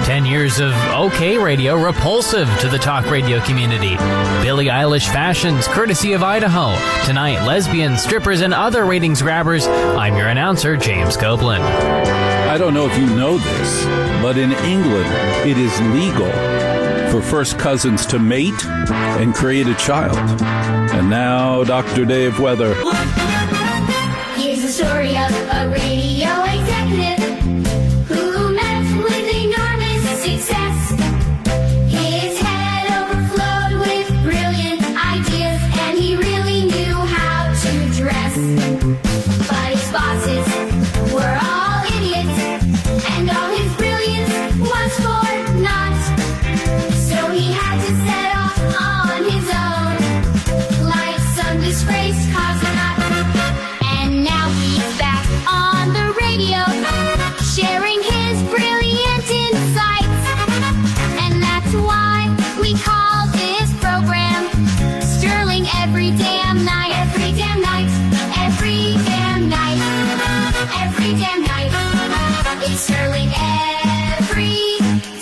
10 years of OK radio repulsive to the talk radio community. Billie Eilish fashions courtesy of Idaho. Tonight, lesbians, strippers, and other ratings grabbers. I'm your announcer, James Copeland. I don't know if you know this, but in England, it is legal for first cousins to mate and create a child. And now, Dr. Dave Weather. Here's the story of a radio executive who met with enormous success. His head overflowed with brilliant ideas, and he really knew how to dress. But his bosses were all idiots, and all his brilliance was for naught. So he had to set off on his own, like some disgraced cosmonaut. And now he's back on the radio, sharing his brilliant insights. And that's why we call this program Sterling Every Damn Night. Every damn night. Every damn night. Every damn night. It's Sterling every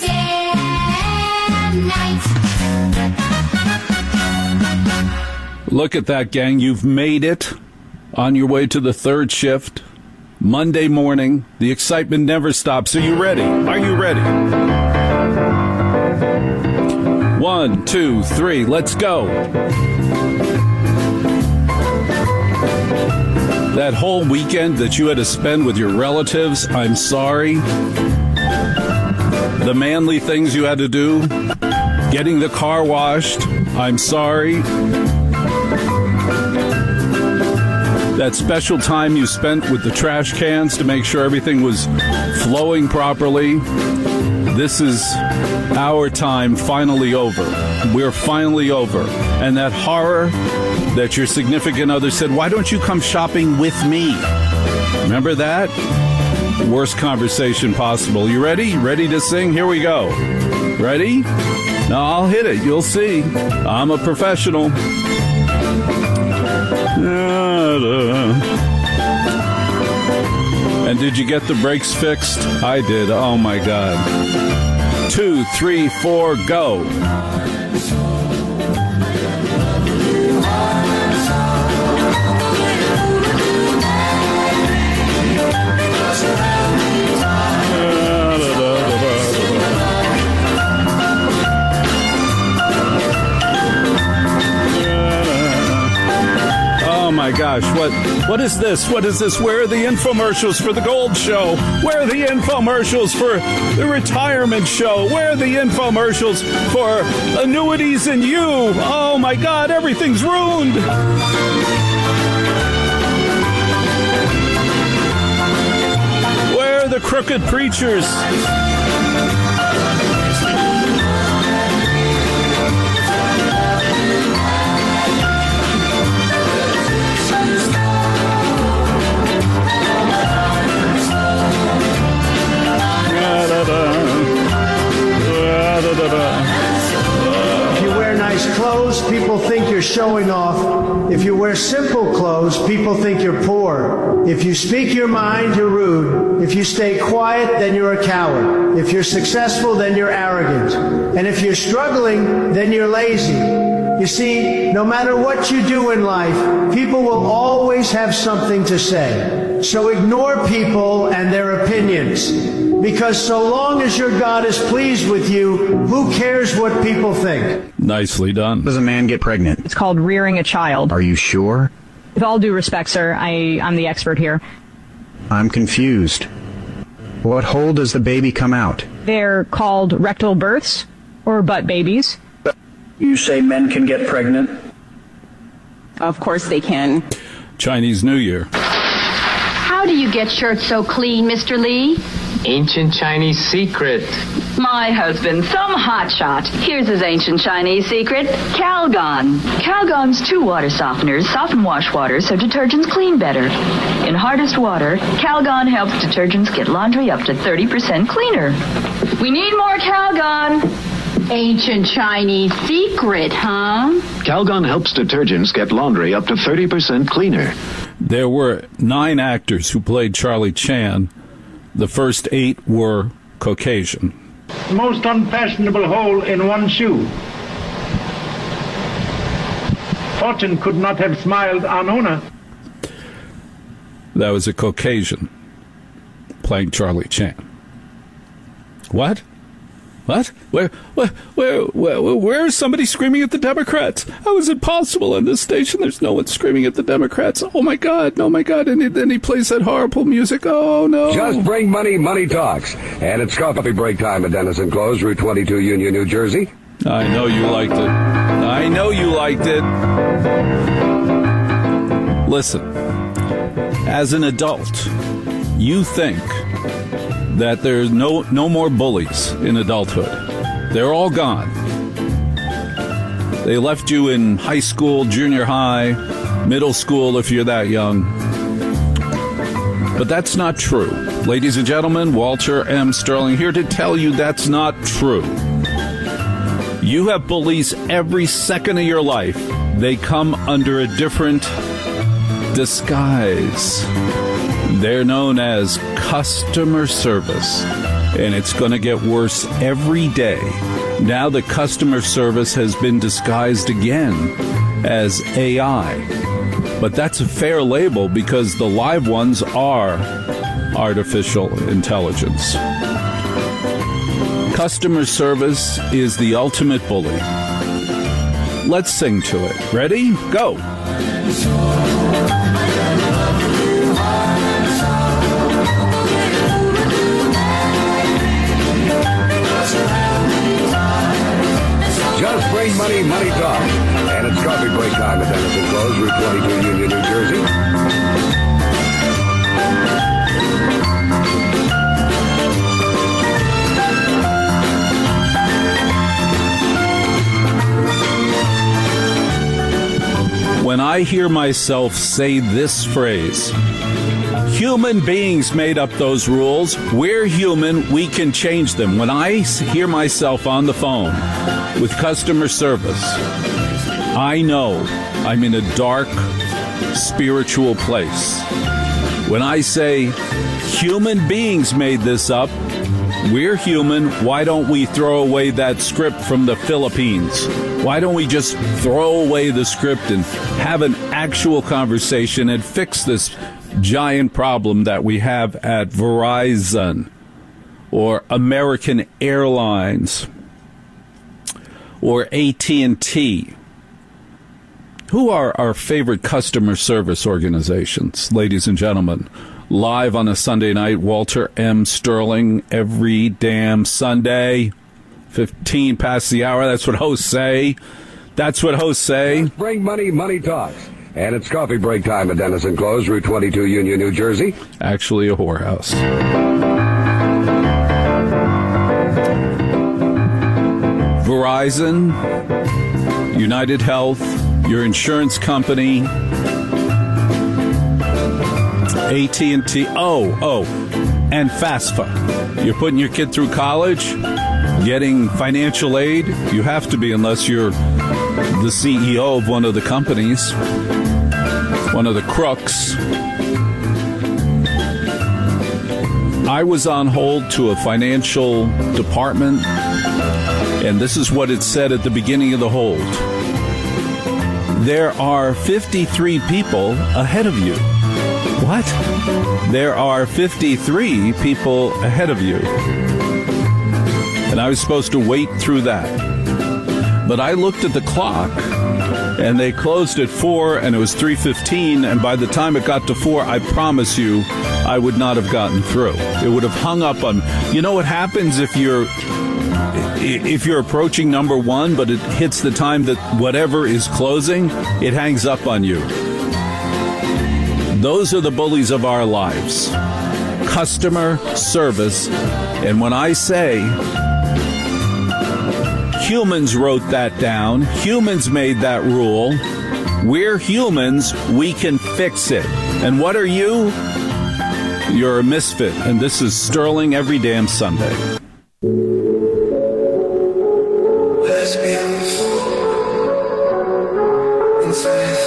damn night. Look at that, gang. You've made it on your way to the third shift. Monday morning. The excitement never stops. Are you ready? Are you ready? 1, 2, 3. Let's go. That whole weekend that you had to spend with your relatives, I'm sorry. The manly things you had to do, getting the car washed, I'm sorry. That special time you spent with the trash cans to make sure everything was flowing properly. This is our time finally over. We're finally over. And that horror that your significant other said, why don't you come shopping with me? Remember that? Worst conversation possible. You ready? You ready to sing? Here we go. Ready? Now I'll hit it. You'll see. I'm a professional. And did you get the brakes fixed? I did. Oh, my God. 2, 3, 4, go. My gosh, what is this? What is this? Where are the infomercials for the Gold Show? Where are the infomercials for the Retirement Show? Where are the infomercials for Annuities and You? Oh my God, everything's ruined. Where are the crooked preachers? If you wear nice clothes, people think you're showing off. If you wear simple clothes, people think you're poor. If you speak your mind, you're rude. If you stay quiet, then you're a coward. If you're successful, then you're arrogant. And if you're struggling, then you're lazy. You see, no matter what you do in life, people will always have something to say. So ignore people and their opinions. Because so long as your God is pleased with you, who cares what people think? Nicely done. Does a man get pregnant? It's called rearing a child. Are you sure? With all due respect, sir, I'm the expert here. I'm confused. What hole does the baby come out? They're called rectal births or butt babies. You say men can get pregnant? Of course they can. Chinese New Year. How do you get shirts so clean, Mr. Lee? Ancient Chinese secret. My husband, some hotshot. Here's his ancient Chinese secret, Calgon. Calgon's 2 water softeners soften wash water so detergents clean better. In hardest water, Calgon helps detergents get laundry up to 30% cleaner. We need more Calgon. Ancient Chinese secret, huh? Calgon helps detergents get laundry up to 30% cleaner. There were 9 actors who played Charlie Chan. The first 8 were Caucasian. most unfashionable hole in one shoe. Fortune could not have smiled on Ona. That was a Caucasian playing Charlie Chan. What? Where is somebody screaming at the Democrats? How is it possible on this station there's no one screaming at the Democrats? Oh my God. And then he plays that horrible music. Oh no. Just bring money, money talks. And it's coffee break time at Denison Close, Route 22, Union, New Jersey. I know you liked it. Listen, as an adult, you think that there's no more bullies in adulthood. They're all gone. They left you in high school, junior high, middle school if you're that young. But that's not true. Ladies and gentlemen, Walter M. Sterling here to tell you that's not true. You have bullies every second of your life. They come under a different disguise. They're known as customer service, and it's going to get worse every day. Now the customer service has been disguised again as AI. But that's a fair label because the live ones are artificial intelligence. Customer service is the ultimate bully. Let's sing to it. Ready? Go. Just bring money, money talk. And it's coffee break time at Denison Close, Route 22, Union, New Jersey. When I hear myself say this phrase, human beings made up those rules. We're human. We can change them. When I hear myself on the phone with customer service, I know I'm in a dark, spiritual place. When I say human beings made this up, we're human. Why don't we throw away that script from the Philippines? Why don't we just throw away the script and have an actual conversation and fix this giant problem that we have at Verizon or American Airlines or AT&T? Who are our favorite customer service organizations, ladies and gentlemen? Live on a Sunday night, Walter M. Sterling, every damn Sunday, 15 past the hour. That's what hosts say. Bring money, money talks. And it's coffee break time at Denison Close, Route 22, Union, New Jersey. Actually a whorehouse. Verizon, United Health, your insurance company, AT&T, and FAFSA. You're putting your kid through college, getting financial aid. You have to be unless you're the CEO of one of the companies, one of the crooks. I was on hold to a financial department, and this is what it said at the beginning of the hold. There are 53 people ahead of you. What? There are 53 people ahead of you. And I was supposed to wait through that. But I looked at the clock, and they closed at 4, and it was 3:15, and by the time it got to 4, I promise you, I would not have gotten through. It would have hung up on... You know what happens if you're approaching number 1, but it hits the time that whatever is closing, it hangs up on you. Those are the bullies of our lives. Customer service. And when I say humans wrote that down, humans made that rule, we're humans, we can fix it. And what are you? You're a misfit. And this is Sterling every damn Sunday. Lesbians in space.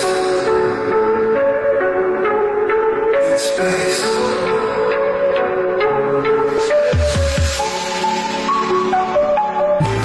In space.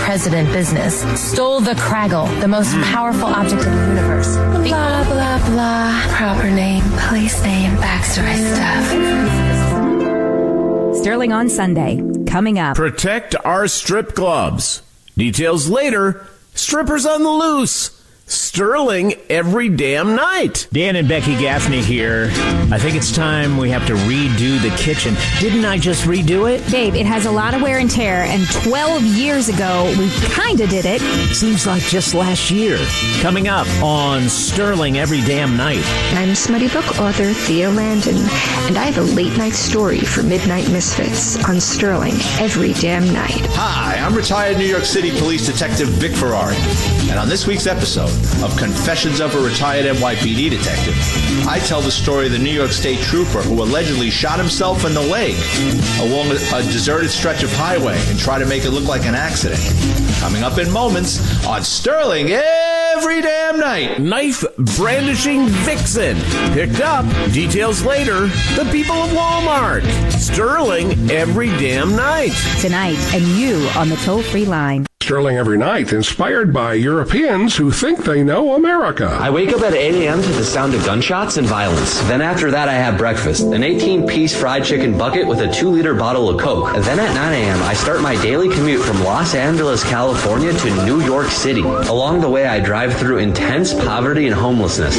president business, stole the Kraggle, the most powerful object in the universe. Blah, blah, blah. Proper name, place name, backstory stuff. Sterling on Sunday. Coming up. Protect our strip clubs. Details later. Strippers on the loose. Sterling every damn night. Dan and Becky Gaffney here. I think it's time we have to redo the kitchen. Didn't I just redo it? Babe, it has a lot of wear and tear, and 12 years ago, we kind of did it. Seems like just last year. Coming up on Sterling every damn night. I'm smutty book author Thea Landon, and I have a late night story for Midnight Misfits on Sterling every damn night. Hi, I'm retired New York City Police Detective Vic Ferrari, and on this week's episode of Confessions of a Retired NYPD Detective, I tell the story of the New York State trooper who allegedly shot himself in the leg along a deserted stretch of highway and tried to make it look like an accident. Coming up in moments on Sterling every damn night. Knife brandishing vixen. Picked up. Details later. The people of Walmart. Sterling every damn night. Tonight, and you on the toll-free line. Sterling every night, inspired by Europeans who think they know America. I wake up at 8 a.m. to the sound of gunshots and violence. Then after that, I have breakfast, an 18-piece fried chicken bucket with a 2-liter bottle of Coke. And then at 9 a.m., I start my daily commute from Los Angeles, California to New York City. Along the way, I drive through intense poverty and homelessness.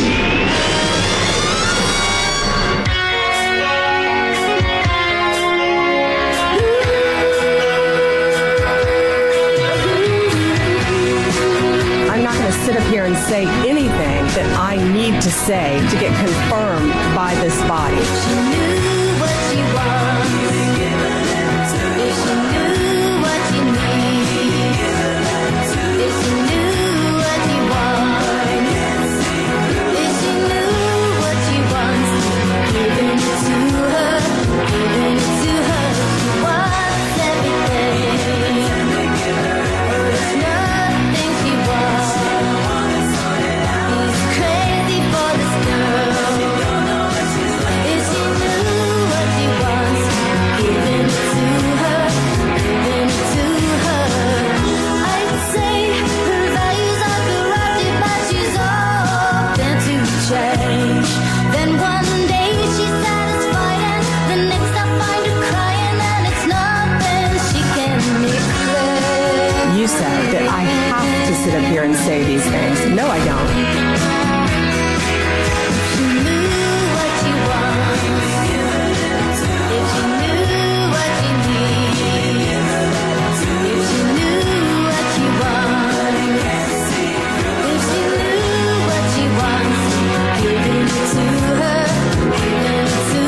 Sit up here and say anything that I need to say to get confirmed by this body. If she knew what she wants, if she knew what you need, if she knew what you want, if she knew what she wants, giving it to her, giving it to her. She wants everything, there's nothing she wants. Then one day she's satisfied, and the next I find her crying, and it's nothing she can make clear. You said that I have to sit up here and say these things. No, I don't. If she knew what you want, if she knew what you need, if she knew what you want, if she knew what she wants, giving it to her, giving it to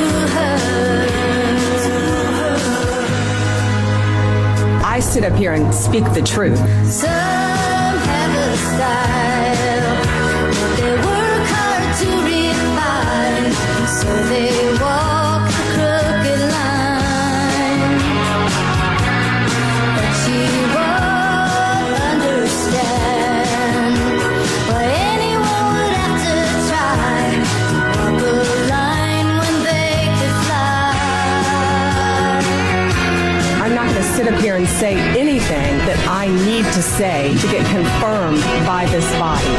her. I sit up here and speak the truth. Some have a style, but they work hard to refine, so they walk the crooked line. But she won't understand why anyone would have to try to walk a line when they could fly. I'm not going to sit up here and say anything that I need to say to get confirmed by this body.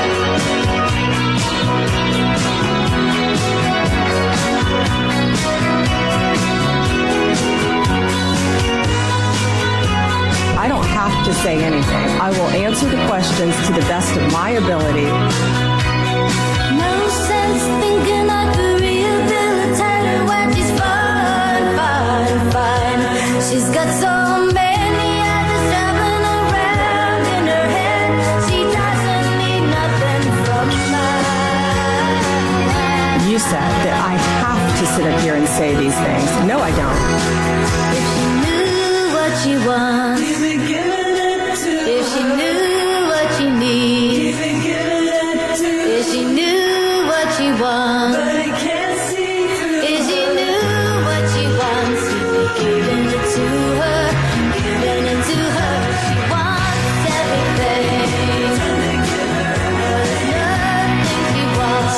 I don't have to say anything. I will answer the questions to the best of my ability. No sense thinking I could rehabilitate her when she's fine, fine, fine. She's got so many others traveling around in her head. She doesn't need nothing from mine. You said that I have to sit up here and say these things. No, I don't. If she knew what she wants, if she knew what she needs, if she knew what she wants, if she knew what she wants, giving it to her, giving it to her. She wants everything, there's nothing she wants.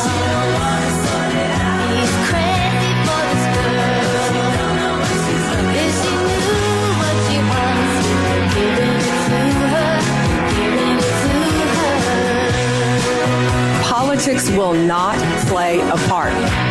He's crazy for this girl. If she knew what she wants, Politics will not play a part.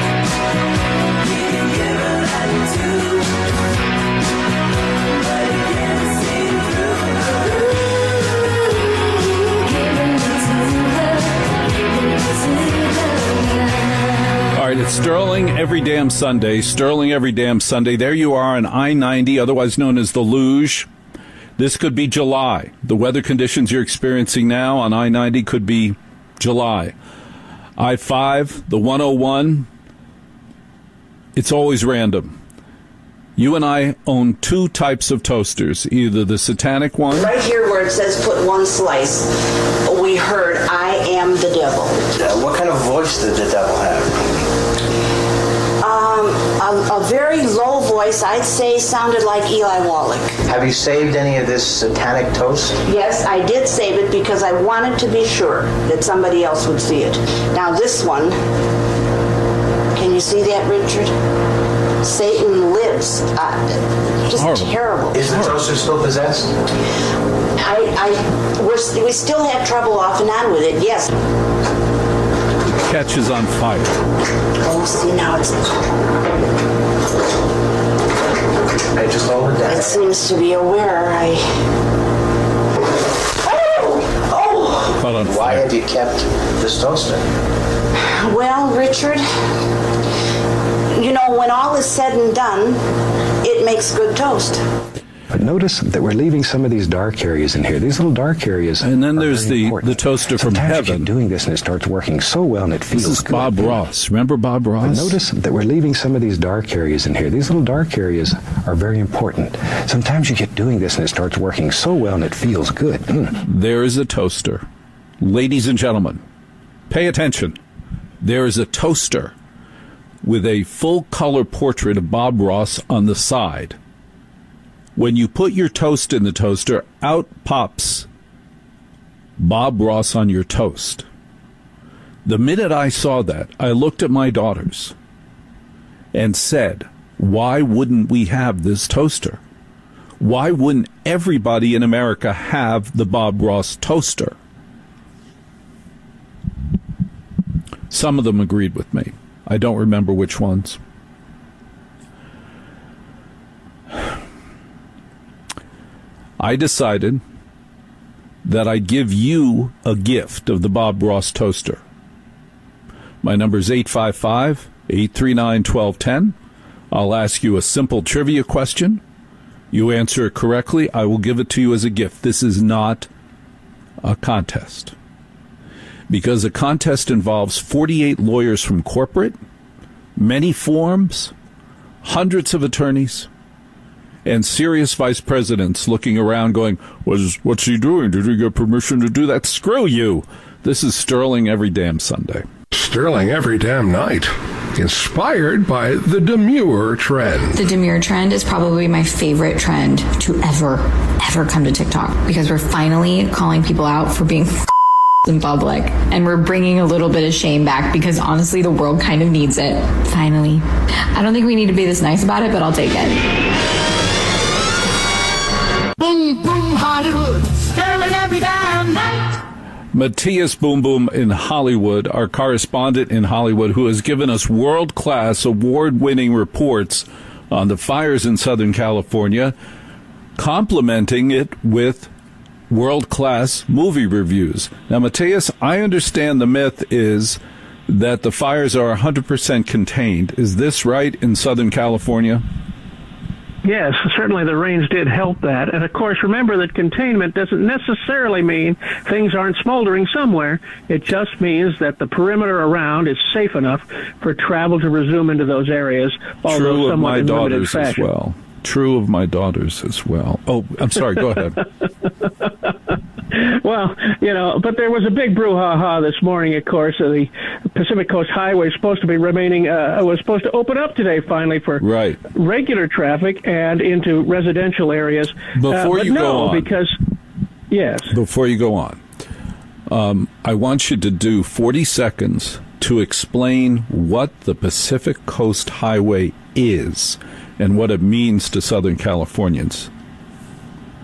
All right, it's Sterling every damn Sunday. Sterling every damn Sunday. There you are on I-90, otherwise known as the Luge. This could be July. The weather conditions you're experiencing now on I-90 could be July. I-5, the 101, it's always random. You and I own two types of toasters, either the satanic one. Right here where it says put one slice, we heard, I am the devil. What kind of voice did the devil have? A very low voice, I'd say sounded like Eli Wallach. Have you saved any of this satanic toast? Yes, I did save it because I wanted to be sure that somebody else would see it. Now this one, can you see that, Richard? Satan lives. Just horrible. Terrible. Is the toaster still possessed? We still have trouble off and on with it, yes. Catches on fire. Oh, see, now it's... I just hold it down. It seems to be aware. Why have you kept this toaster? Well, Richard, you know, when all is said and done, it makes good toast. But notice that we're leaving some of these dark areas in here. These little dark areas. And then there's the toaster from Sometimes heaven. you keep doing this and it starts working so well and it feels This is good. Bob Ross. Remember Bob Ross? But notice that we're leaving some of these dark areas in here. These little dark areas are very important. Sometimes you get doing this and it starts working so well and it feels good. There is a toaster. Ladies and gentlemen, pay attention. There is a toaster with a full-color portrait of Bob Ross on the side. When you put your toast in the toaster, out pops Bob Ross on your toast. The minute I saw that, I looked at my daughters and said, why wouldn't we have this toaster? Why wouldn't everybody in America have the Bob Ross toaster? Some of them agreed with me. I don't remember which ones. I decided that I'd give you a gift of the Bob Ross toaster. My number is 855-839-1210. I'll ask you a simple trivia question. You answer it correctly, I will give it to you as a gift. This is not a contest. Because a contest involves 48 lawyers from corporate, many forms, hundreds of attorneys, and serious vice presidents looking around going, what's he doing? Did he get permission to do that? Screw you. This is Sterling every damn Sunday. Sterling every damn night. Inspired by the demure trend. The demure trend is probably my favorite trend to ever come to TikTok, because we're finally calling people out for being in public, and we're bringing a little bit of shame back, because honestly the world kind of needs it. Finally. I don't think we need to be this nice about it, but I'll take it. Boom, boom, Hollywood, Sterling every damn night. Matthias Boom Boom in Hollywood, our correspondent in Hollywood, who has given us world-class, award-winning reports on the fires in Southern California, complementing it with world-class movie reviews. Now, Matthias, I understand the myth is that the fires are 100% contained. Is this right in Southern California? Yes, certainly the rains did help that. And, of course, remember that containment doesn't necessarily mean things aren't smoldering somewhere. It just means that the perimeter around is safe enough for travel to resume into those areas, although True of somewhat my in limited daughters as fashion. well. True of my daughters as well. Oh, I'm sorry. Go ahead. Well, you know, but there was a big brouhaha this morning, of course. The Pacific Coast Highway is supposed to be was supposed to open up today finally for regular traffic and into residential areas. Before you go on. Before you go on, I want you to do 40 seconds to explain what the Pacific Coast Highway is and what it means to Southern Californians.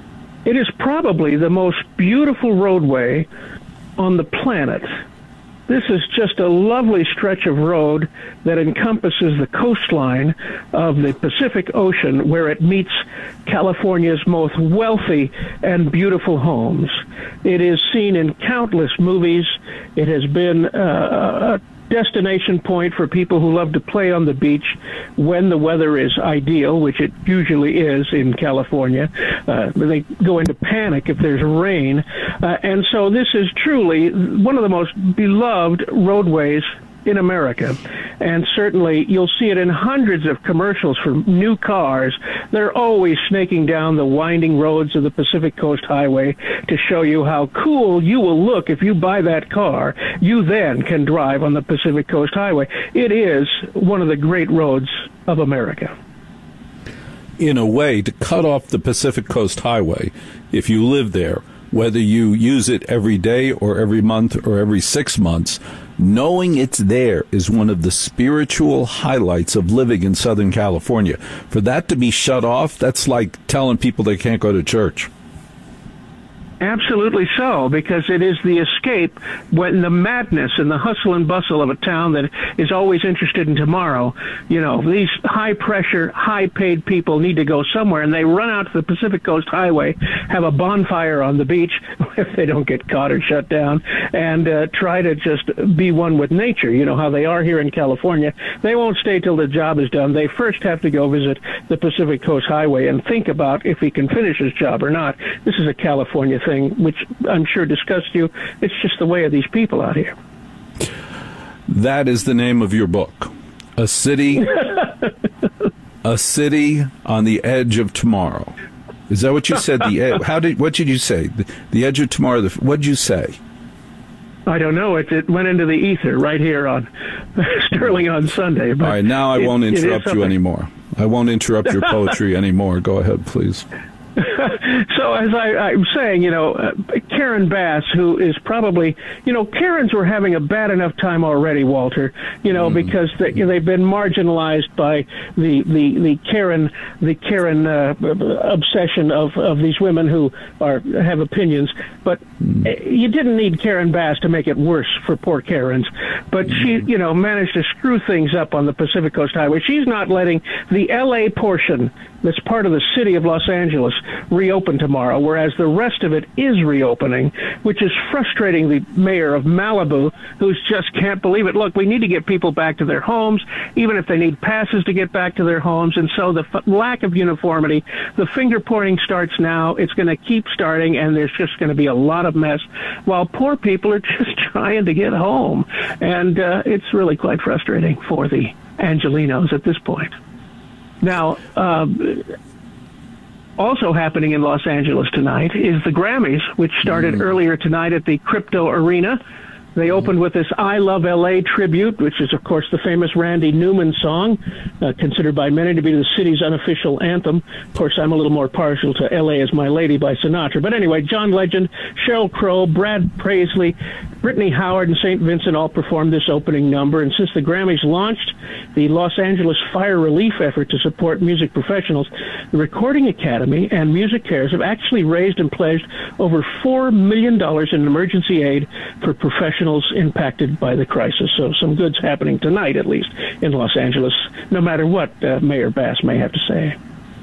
It is probably the most beautiful roadway on the planet. This is just a lovely stretch of road that encompasses the coastline of the Pacific Ocean, where it meets California's most wealthy and beautiful homes. It is seen in countless movies. It has been a destination point for people who love to play on the beach when the weather is ideal, which it usually is in California. They go into panic if there's rain. And so this is truly one of the most beloved roadways in America. And certainly you'll see it in hundreds of commercials for new cars. They're always snaking down the winding roads of the Pacific Coast Highway to show you how cool you will look if you buy that car. You then can drive on the Pacific Coast Highway. It is one of the great roads of America. In a way, to cut off the Pacific Coast Highway, if you live there, whether you use it every day or every month or every 6 months, knowing it's there is one of the spiritual highlights of living in Southern California. For that to be shut off, that's like telling people they can't go to church. Absolutely so, because it is the escape when the madness and the hustle and bustle of a town that is always interested in tomorrow. You know, these high-pressure, high-paid people need to go somewhere, and they run out to the Pacific Coast Highway, have a bonfire on the beach, if they don't get caught or shut down, and try to just be one with nature. You know how they are here in California. They won't stay till the job is done. They first have to go visit the Pacific Coast Highway and think about if he can finish his job or not. This is a California thing, which I'm sure disgusts you. It's just the way of these people out here. That is the name of your book. A City A City on the Edge of Tomorrow. Is that what you said? What did you say? The Edge of Tomorrow. What did you say? I don't know. It went into the ether right here on Sterling on Sunday. But all right, now I won't interrupt you anymore. I won't interrupt your poetry anymore. Go ahead, please. So as I'm saying, Karen Bass, who is probably, Karens were having a bad enough time already, Walter, because they've been marginalized by the Karen obsession of these women who have opinions. But you didn't need Karen Bass to make it worse for poor Karens. But she, managed to screw things up on the Pacific Coast Highway. She's not letting the L.A. portion that's part of the city of Los Angeles reopen tomorrow, whereas the rest of it is reopening, which is frustrating the mayor of Malibu, who just can't believe it. Look, we need to get people back to their homes, even if they need passes to get back to their homes. And so the lack of uniformity, the finger pointing starts now. It's going to keep starting, and there's just going to be a lot of mess while poor people are just trying to get home. And it's really quite frustrating for the Angelenos at this point. Now, also happening in Los Angeles tonight is the Grammys, which started earlier tonight at the Crypto Arena. They opened with this I Love L.A. tribute, which is, of course, the famous Randy Newman song, considered by many to be the city's unofficial anthem. Of course, I'm a little more partial to L.A. as My Lady by Sinatra. But anyway, John Legend, Sheryl Crow, Brad Paisley, Brittany Howard, and St. Vincent all performed this opening number. And since the Grammys launched the Los Angeles fire relief effort to support music professionals, the Recording Academy and Music Cares have actually raised and pledged over $4 million in emergency aid for professionals impacted by the crisis. So some good's happening tonight, at least, in Los Angeles, no matter what Mayor Bass may have to say.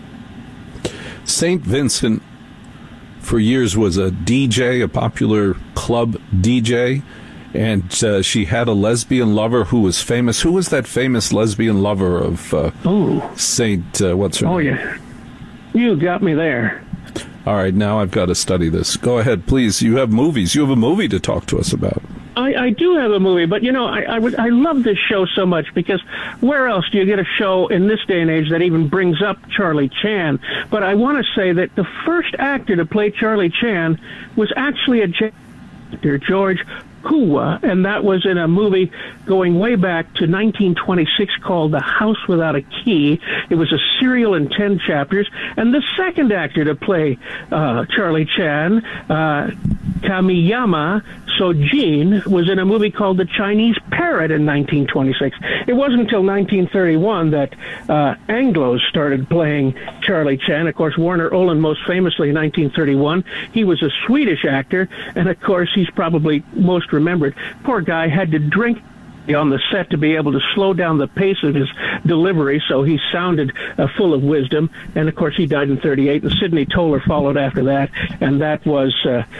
St. Vincent, for years, was a DJ, a popular club DJ, and she had a lesbian lover who was famous. Who was that famous lesbian lover of St. What's her name? Oh, yeah. You got me there. All right, now I've got to study this. Go ahead, please. You have movies. You have a movie to talk to us about. I do have a movie, but I love this show so much because where else do you get a show in this day and age that even brings up Charlie Chan? But I want to say that the first actor to play Charlie Chan was actually actor, George Kuwa, and that was in a movie going way back to 1926 called The House Without a Key. It was a serial in 10 chapters, and the second actor to play Charlie Chan, Kamiyama Sojin, was in a movie called The Chinese Parrot in 1926. It wasn't until 1931 that Anglos started playing Charlie Chan. Of course, Warner Olin most famously in 1931. He was a Swedish actor, and of course he's probably most must remember it. Poor guy had to drink on the set to be able to slow down the pace of his delivery, so he sounded full of wisdom. And of course, he died in '38, and Sidney Toler followed after that, and that was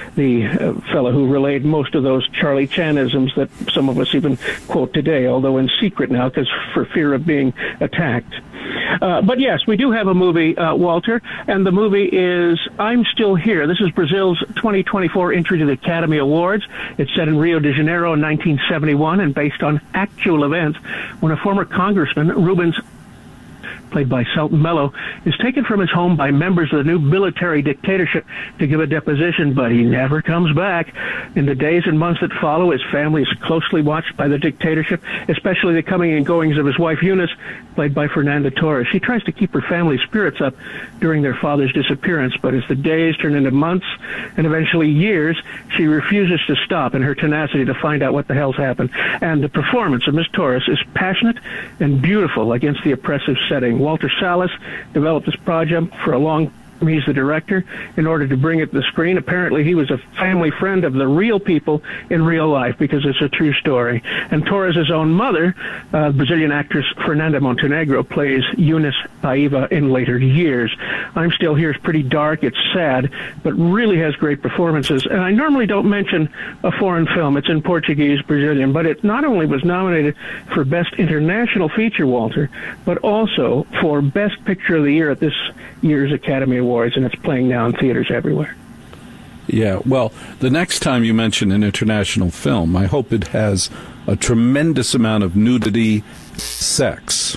the fellow who relayed most of those Charlie Chanisms that some of us even quote today, although in secret now, because for fear of being attacked. But yes, we do have a movie, Walter, and the movie is I'm Still Here. This is Brazil's 2024 entry to the Academy Awards. It's set in Rio de Janeiro in 1971 and based on actual events when a former congressman, Rubens, played by Selton Mello, is taken from his home by members of the new military dictatorship to give a deposition, but he never comes back. In the days and months that follow, his family is closely watched by the dictatorship, especially the coming and goings of his wife Eunice, played by Fernanda Torres. She tries to keep her family's spirits up during their father's disappearance, but as the days turn into months and eventually years, she refuses to stop in her tenacity to find out what the hell's happened. And the performance of Miss Torres is passionate and beautiful against the oppressive setting. Walter Salas developed this project for a long time. He's the director in order to bring it to the screen. Apparently, he was a family friend of the real people in real life because it's a true story. And Torres' own mother, Brazilian actress Fernanda Montenegro, plays Eunice Paiva in later years. I'm Still Here is pretty dark. It's sad, but really has great performances. And I normally don't mention a foreign film. It's in Portuguese, Brazilian, but it not only was nominated for Best International Feature, Walter, but also for Best Picture of the Year at this year's Academy Awards, and it's playing now in theaters everywhere. Yeah, well, the next time you mention an international film, I hope it has a tremendous amount of nudity, sex.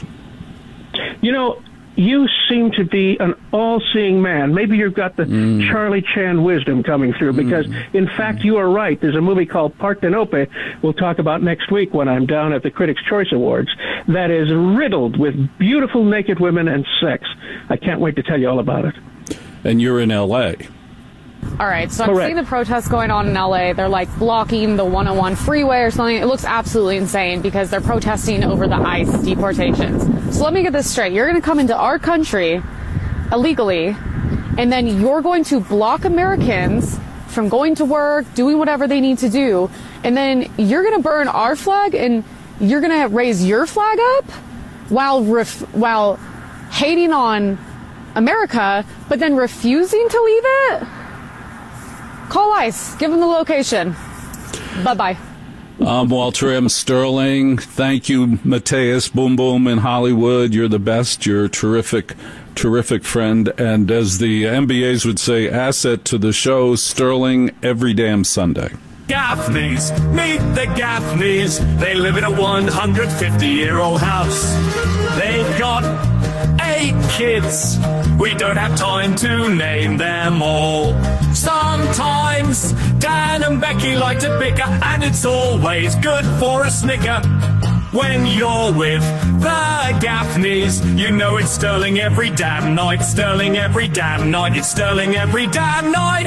You know, you seem to be an all-seeing man. Maybe you've got the Charlie Chan wisdom coming through, because, in fact, you are right. There's a movie called Partenope we'll talk about next week when I'm down at the Critics' Choice Awards that is riddled with beautiful naked women and sex. I can't wait to tell you all about it. And you're in L.A. All right, so Correct. I'm seeing the protests going on in LA. They're like blocking the 101 freeway or something. It looks absolutely insane because they're protesting over the ICE deportations. So let me get this straight. You're going to come into our country illegally, and then you're going to block Americans from going to work, doing whatever they need to do, and then you're going to burn our flag and you're going to raise your flag up while hating on America, but then refusing to leave it? Call ICE. Give them the location. Bye-bye. I'm Walter M. Sterling. Thank you, Mateus Boom Boom in Hollywood. You're the best. You're a terrific, terrific friend. And as the MBAs would say, asset to the show, Sterling every damn Sunday. Gaffneys, meet the Gaffneys. They live in a 150-year-old house. They've got 8 kids. We don't have time to name them all. Sometimes Dan and Becky like to bicker, and it's always good for a snicker. When you're with the Gaffneys, you know it's Sterling every damn night. Sterling every damn night. It's Sterling every damn night.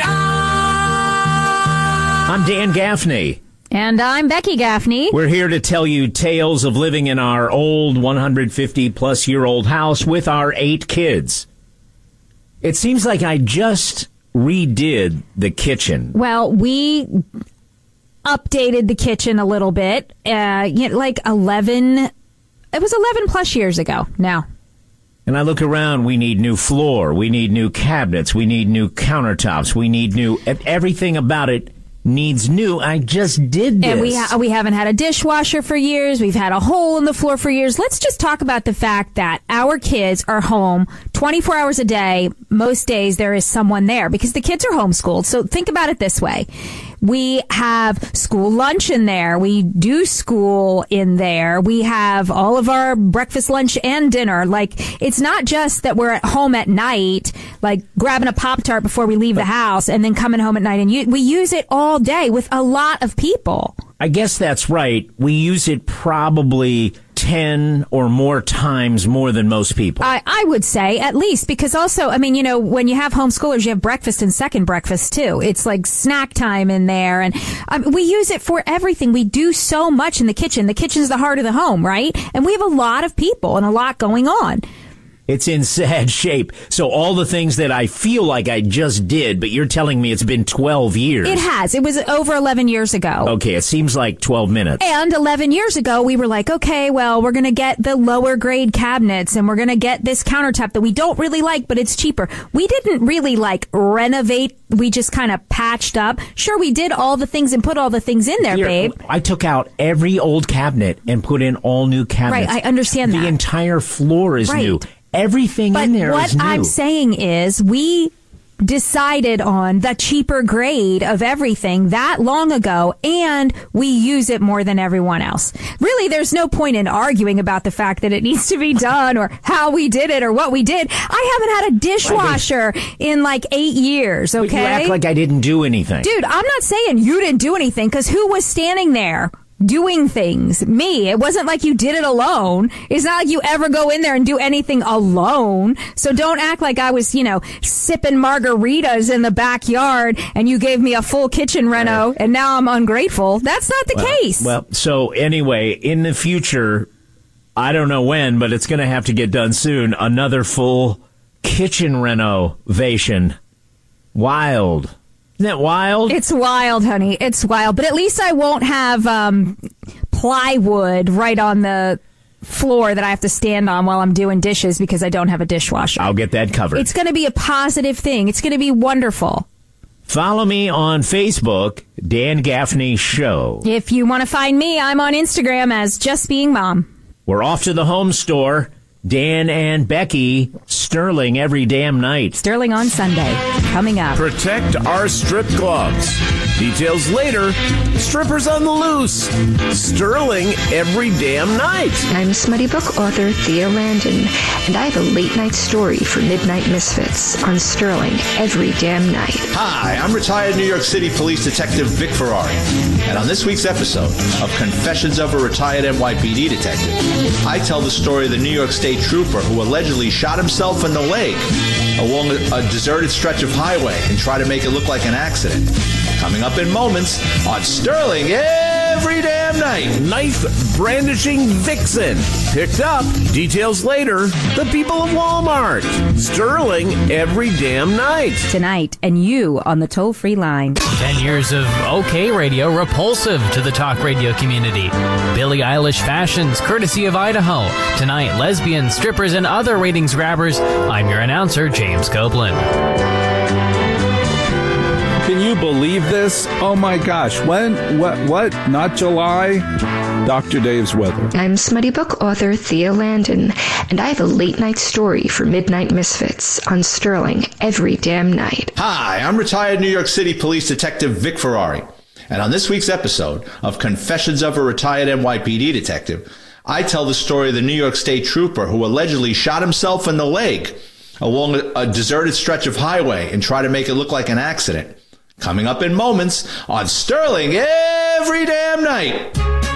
I'm Dan Gaffney. And I'm Becky Gaffney. We're here to tell you tales of living in our old 150-plus-year-old house with our 8 kids. It seems like I just redid the kitchen. Well, we updated the kitchen a little bit, like 11, it was 11 plus years ago now. And I look around, we need new floor, we need new cabinets, we need new countertops, we need new, everything about it needs new. I just did this. And we haven't had a dishwasher for years. We've had a hole in the floor for years. Let's just talk about the fact that our kids are home 24 hours a day. Most days there is someone there because the kids are homeschooled. So think about it this way. We have school lunch in there. We do school in there. We have all of our breakfast, lunch, and dinner. Like, it's not just that we're at home at night, like grabbing a Pop-Tart before we leave the house and then coming home at night. And we use it all day with a lot of people. I guess that's right. We use it probably 10 or more times more than most people. I would say at least, because also, I mean, you know, when you have homeschoolers, you have breakfast and second breakfast too. It's like snack time in there, and we use it for everything. We do so much in the kitchen. The kitchen's the heart of the home, right? And we have a lot of people and a lot going on. It's in sad shape. So all the things that I feel like I just did, but you're telling me it's been 12 years. It has. It was over 11 years ago. Okay, it seems like 12 minutes. And 11 years ago, we were like, okay, well, we're going to get the lower grade cabinets and we're going to get this countertop that we don't really like, but it's cheaper. We didn't really renovate. We just kind of patched up. Sure, we did all the things and put all the things in there, babe. I took out every old cabinet and put in all new cabinets. Right, I understand that. The entire floor is new. Everything in there is new. What I'm saying is we decided on the cheaper grade of everything that long ago, and we use it more than everyone else. Really, there's no point in arguing about the fact that it needs to be done or how we did it or what we did. I haven't had a dishwasher in 8 years, okay? But you act like I didn't do anything. Dude, I'm not saying you didn't do anything, because who was standing there doing things? Me. It wasn't like you did it alone. It's not like you ever go in there and do anything alone. So don't act like I was, sipping margaritas in the backyard and you gave me a full kitchen reno and now I'm ungrateful. That's not the case. Well, so anyway, in the future, I don't know when, but it's going to have to get done soon. Another full kitchen renovation. Wild. Isn't that wild? It's wild, honey. It's wild. But at least I won't have plywood right on the floor that I have to stand on while I'm doing dishes because I don't have a dishwasher. I'll get that covered. It's going to be a positive thing. It's going to be wonderful. Follow me on Facebook, Dan Gaffney Show. If you want to find me, I'm on Instagram as Just Being Mom. We're off to the home store. Dan and Becky, Sterling every damn night. Sterling on Sunday. Coming up. Protect our strip clubs. Details later. Strippers on the loose. Sterling every damn night. I'm smutty book author Thea Landon, and I have a late night story for Midnight Misfits on Sterling every damn night. Hi, I'm retired New York City Police Detective Vic Ferrari. And on this week's episode of Confessions of a Retired NYPD Detective, I tell the story of the New York State trooper who allegedly shot himself in the leg along a deserted stretch of highway and tried to make it look like an accident. Coming up in moments on Sterling every damn night. Knife brandishing vixen. Picked up. Details later. The people of Walmart. Sterling every damn night. Tonight, and you on the toll-free line. 10 years of OK radio repulsive to the talk radio community. Billie Eilish fashions, courtesy of Idaho. Tonight, lesbians, strippers, and other ratings grabbers. I'm your announcer, James Copeland. Can you believe this? Oh my gosh. When? What? Not July? Dr. Dave's weather. I'm smutty book author Thea Landon, and I have a late night story for Midnight Misfits on Sterling every damn night. Hi, I'm retired New York City Police Detective Vic Ferrari. And on this week's episode of Confessions of a Retired NYPD Detective, I tell the story of the New York State trooper who allegedly shot himself in the leg along a deserted stretch of highway and tried to make it look like an accident. Coming up in moments on Sterling every damn night.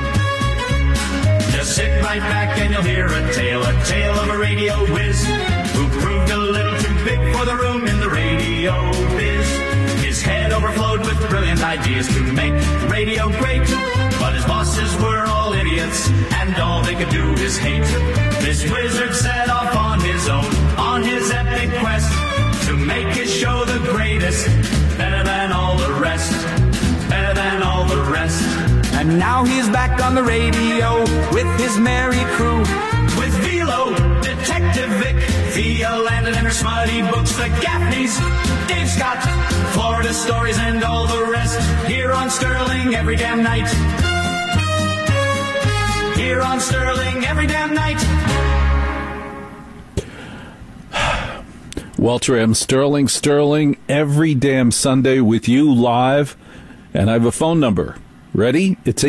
Just sit right back and you'll hear a tale of a radio whiz who proved a little too big for the room in the radio biz. His head overflowed with brilliant ideas to make radio great, but his bosses were all idiots and all they could do is hate. This wizard set off on his own, on his epic quest to make his show the greatest, better than all the rest, better than all the rest. And now he's back on the radio with his merry crew. With Velo, Detective Vic, Thea Landon and her smutty books, the Gaffneys, Dave Scott, Florida stories and all the rest. Here on Sterling every damn night. Here on Sterling every damn night. Walter M. Sterling, every damn Sunday with you live. And I have a phone number. Ready? It's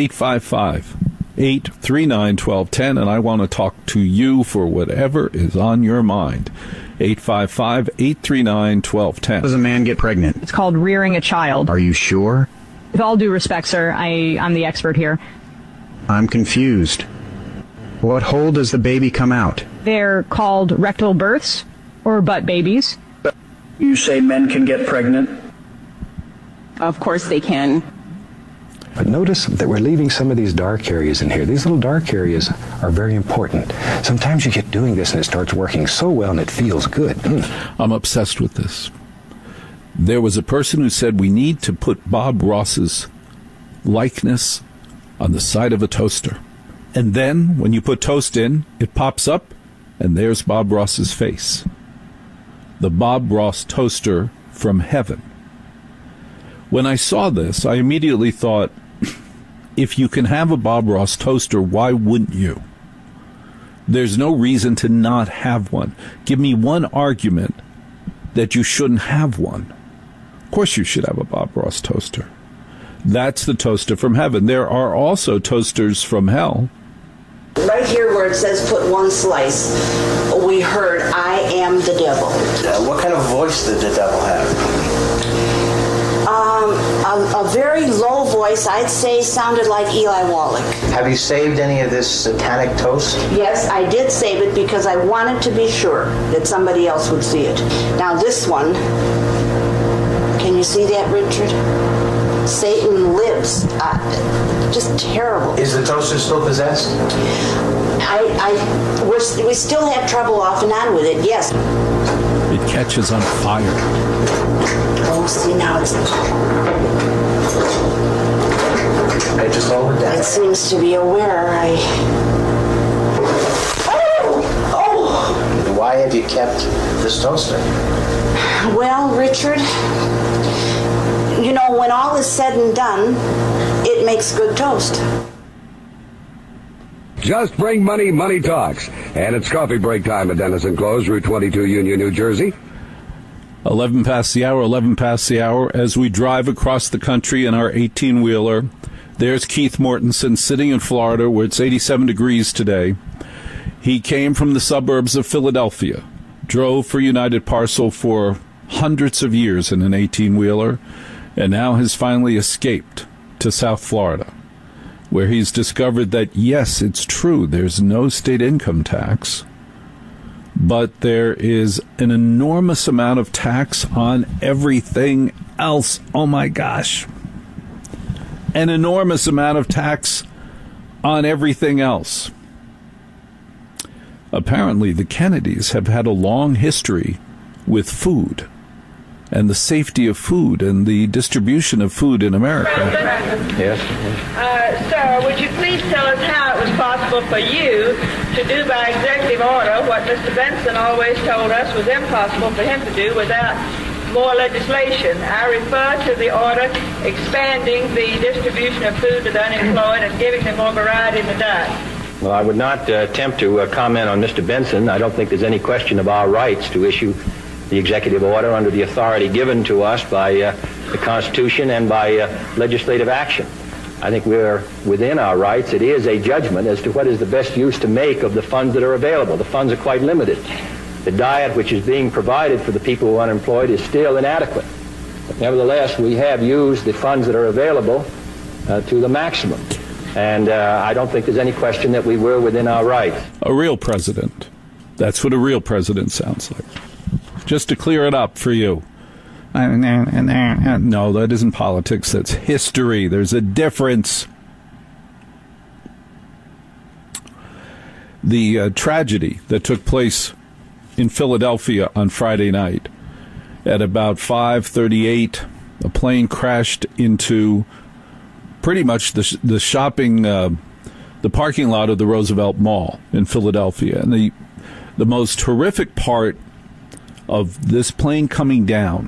855-839-1210, and I want to talk to you for whatever is on your mind. 855-839-1210. How does a man get pregnant? It's called rearing a child. Are you sure? With all due respect, sir, I'm the expert here. I'm confused. What hole does the baby come out? They're called rectal births. Or butt babies. You say men can get pregnant? Of course they can. But notice that we're leaving some of these dark areas in here. These little dark areas are very important. Sometimes you get doing this and it starts working so well and it feels good. I'm obsessed with this. There was a person who said we need to put Bob Ross's likeness on the side of a toaster. And then when you put toast in, it pops up and there's Bob Ross's face. The Bob Ross toaster from heaven. When I saw this, I immediately thought, if you can have a Bob Ross toaster, why wouldn't you? There's no reason to not have one. Give me one argument that you shouldn't have one. Of course you should have a Bob Ross toaster. That's the toaster from heaven. There are also toasters from hell. Right here where it says put one slice, we heard, I am the devil. What kind of voice did the devil have? A very low voice, I'd say sounded like Eli Wallach. Have you saved any of this satanic toast? Yes, I did save it because I wanted to be sure that somebody else would see it. Now this one, can you see that, Richard? Satan lives. Just terrible. Is the toaster still possessed? We still have trouble off and on with it, yes. It catches on fire. Oh, see, now it's... I just hold it down. It seems to be aware. Oh! Why have you kept this toaster? Well, Richard, you know, when all is said and done, it makes good toast. Just bring money, money talks. And it's coffee break time at Dennison Close, Route 22, Union, New Jersey. 11 past the hour, as we drive across the country in our 18-wheeler. There's Keith Mortensen sitting in Florida where it's 87 degrees today. He came from the suburbs of Philadelphia, drove for United Parcel for hundreds of years in an 18-wheeler, and now has finally escaped to South Florida, where he's discovered that, yes, it's true, there's no state income tax, but there is an enormous amount of tax on everything else. Oh, my gosh. An enormous amount of tax on everything else. Apparently, the Kennedys have had a long history with food and the safety of food and the distribution of food in America. Yes. Sir, would you please tell us how it was possible for you to do by executive order what Mr. Benson always told us was impossible for him to do without more legislation? I refer to the order expanding the distribution of food to the unemployed and giving them more variety in the diet. Well, I would not attempt to comment on Mr. Benson. I don't think there's any question of our rights to issue the executive order under the authority given to us by the Constitution and by legislative action. I think we're within our rights. It is a judgment as to what is the best use to make of the funds that are available. The funds are quite limited. The diet which is being provided for the people who are unemployed is still inadequate. But nevertheless, we have used the funds that are available to the maximum. And I don't think there's any question that we were within our rights. A real president. That's what a real president sounds like. Just to clear it up for you. No, that isn't politics. That's history. There's a difference. The tragedy that took place in Philadelphia on Friday night at about 5:38, a plane crashed into pretty much the shopping, the parking lot of the Roosevelt Mall in Philadelphia. And the most horrific part of this plane coming down,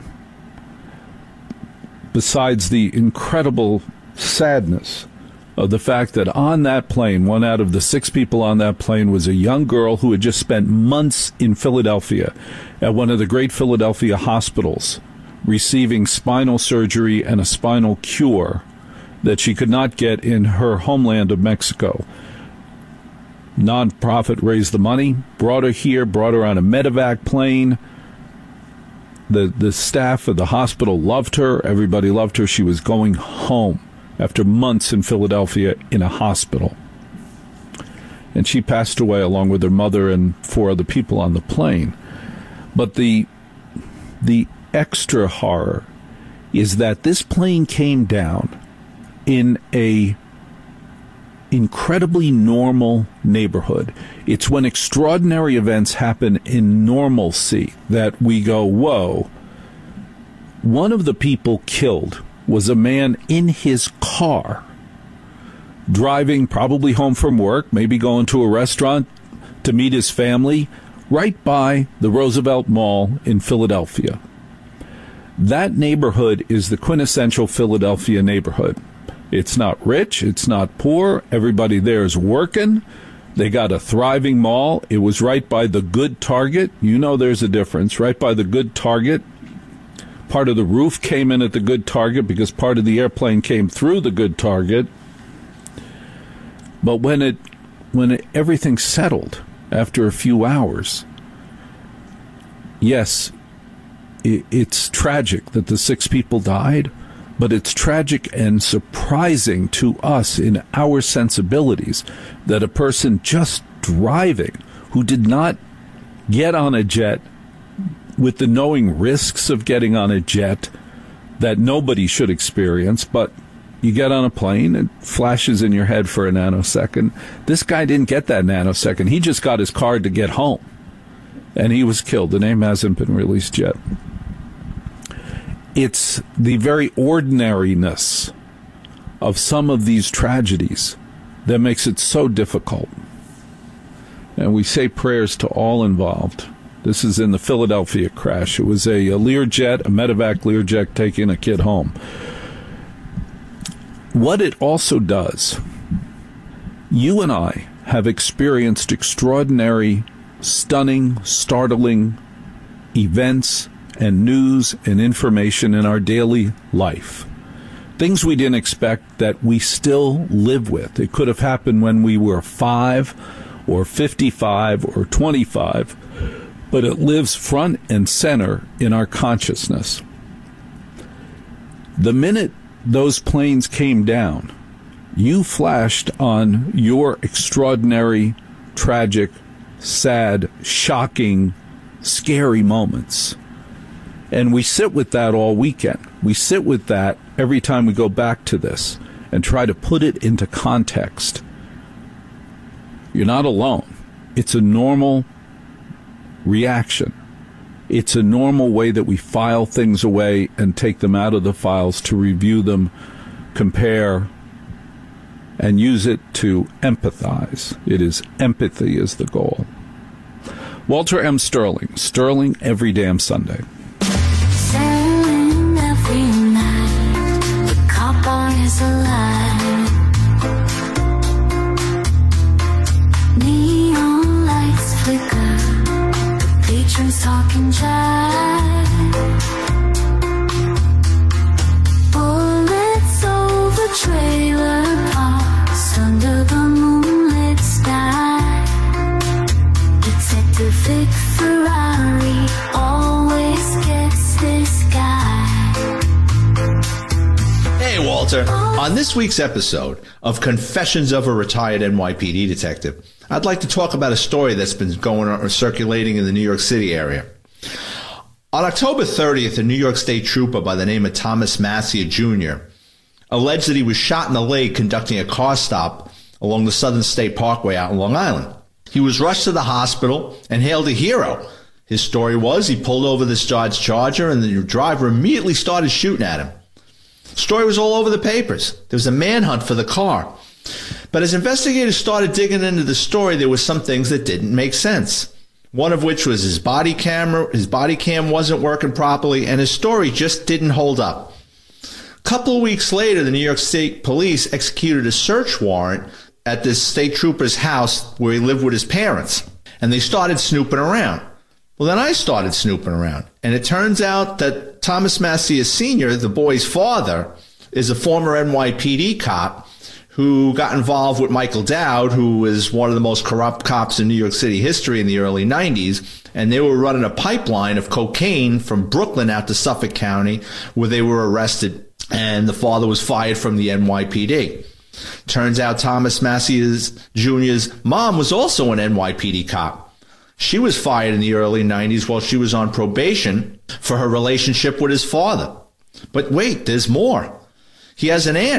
besides the incredible sadness of the fact that on that plane, one out of the 6 people on that plane was a young girl who had just spent months in Philadelphia at one of the great Philadelphia hospitals receiving spinal surgery and a spinal cure that she could not get in her homeland of Mexico. Nonprofit raised the money, brought her here, brought her on a medevac plane. The staff of the hospital loved her. Everybody loved her. She was going home after months in Philadelphia in a hospital. And she passed away along with her mother and 4 other people on the plane. But the extra horror is that this plane came down in a incredibly normal neighborhood. It's when extraordinary events happen in normalcy that we go, whoa. One of the people killed was a man in his car, driving probably home from work, maybe going to a restaurant to meet his family, right by the Roosevelt Mall in Philadelphia. That neighborhood is the quintessential Philadelphia neighborhood. It's not rich, it's not poor, everybody there is working. They got a thriving mall. It was right by the Good Target. You know there's a difference. Right by the Good Target. Part of the roof came in at the Good Target because part of the airplane came through the Good Target. But when everything settled after a few hours, yes, it's tragic that the 6 people died, but it's tragic and surprising to us in our sensibilities that a person just driving who did not get on a jet with the knowing risks of getting on a jet that nobody should experience, but you get on a plane, it flashes in your head for a nanosecond. This guy didn't get that nanosecond. He just got his card to get home, and he was killed. The name hasn't been released yet. It's the very ordinariness of some of these tragedies that makes it so difficult. And we say prayers to all involved. This is in the Philadelphia crash. It was a Learjet, a medevac Learjet taking a kid home. What it also does, you and I have experienced extraordinary, stunning, startling events and news and information in our daily life. Things we didn't expect that we still live with. It could have happened when we were 5 or 55 or 25, but it lives front and center in our consciousness. The minute those planes came down, you flashed on your extraordinary, tragic, sad, shocking, scary moments. And we sit with that all weekend. We sit with that every time we go back to this and try to put it into context. You're not alone. It's a normal reaction. It's a normal way that we file things away and take them out of the files to review them, compare, and use it to empathize. It is empathy is the goal. Walter M. Sterling. Sterling every damn Sunday. Sailing every night, the copper is alive. Neon lights flicker, the patrons talking jive. Bullets over trailer parks under the moonlit sky. Detective Vic Ferrari always gets this guy. Hey, Walter. On this week's episode of Confessions of a Retired NYPD Detective, I'd like to talk about a story that's been going on or circulating in the New York City area. On October 30th, a New York State trooper by the name of Thomas Massia Jr. alleged that he was shot in the leg conducting a car stop along the Southern State Parkway out in Long Island. He was rushed to the hospital and hailed a hero. His story was he pulled over this Dodge Charger and the driver immediately started shooting at him. The story was all over the papers. There was a manhunt for the car. But as investigators started digging into the story, there were some things that didn't make sense. One of which was his body cam wasn't working properly, and his story just didn't hold up. A couple of weeks later, the New York State Police executed a search warrant at this state trooper's house where he lived with his parents, and they started snooping around. Well, then I started snooping around, and it turns out that Thomas Massia Sr., the boy's father, is a former NYPD cop who got involved with Michael Dowd, who was one of the most corrupt cops in New York City history in the early 90s, and they were running a pipeline of cocaine from Brooklyn out to Suffolk County, where they were arrested, and the father was fired from the NYPD. Turns out Thomas Massia Jr.'s mom was also an NYPD cop. She was fired in the early 90s while she was on probation for her relationship with his father. But wait, there's more. He has an aunt,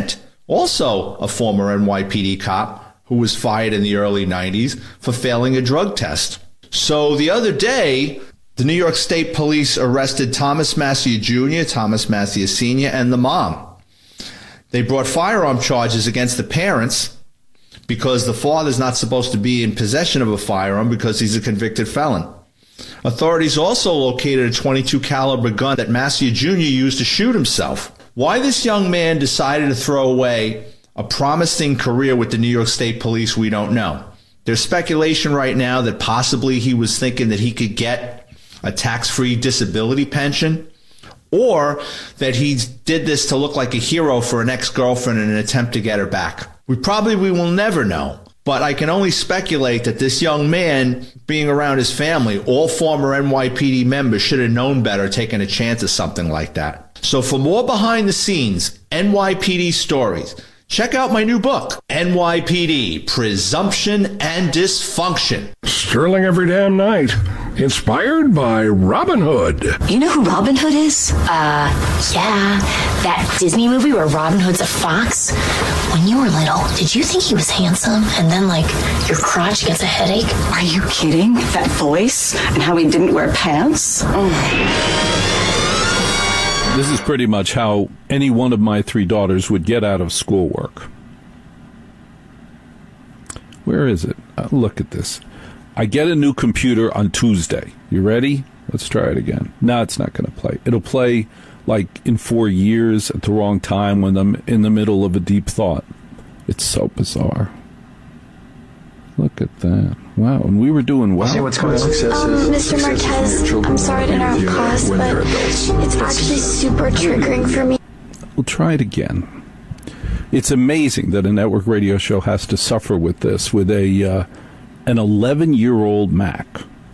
also a former NYPD cop who was fired in the early 90s for failing a drug test. So the other day, the New York State Police arrested Thomas Massia Jr., Thomas Massia Sr., and the mom. They brought firearm charges against the parents because the father's not supposed to be in possession of a firearm because he's a convicted felon. Authorities also located a .22 caliber gun that Massia Jr. used to shoot himself. Why this young man decided to throw away a promising career with the New York State Police, we don't know. There's speculation right now that possibly he was thinking that he could get a tax-free disability pension, or that he did this to look like a hero for an ex-girlfriend in an attempt to get her back. We will never know. But I can only speculate that this young man, being around his family, all former NYPD members, should have known better taking a chance at something like that. So for more behind the scenes NYPD stories, check out my new book, NYPD, Presumption and Dysfunction. Sterling every damn night. Inspired by Robin Hood. You know who Robin Hood is? Yeah. That Disney movie where Robin Hood's a fox. When you were little, did you think he was handsome? And then, your crotch gets a headache? Are you kidding? That voice? And how he didn't wear pants? This is pretty much how any one of my 3 daughters would get out of schoolwork. Where is it? Look at this. I get a new computer on Tuesday. You ready? Let's try it again. No, it's not going to play. It'll play in 4 years at the wrong time when I'm in the middle of a deep thought. It's so bizarre. Look at that. Wow, and we were doing well. See what's going on. Mr. Marquez, I'm sorry to interrupt class, but it's actually super triggering for me. We'll try it again. It's amazing that a network radio show has to suffer with this, with an 11-year-old Mac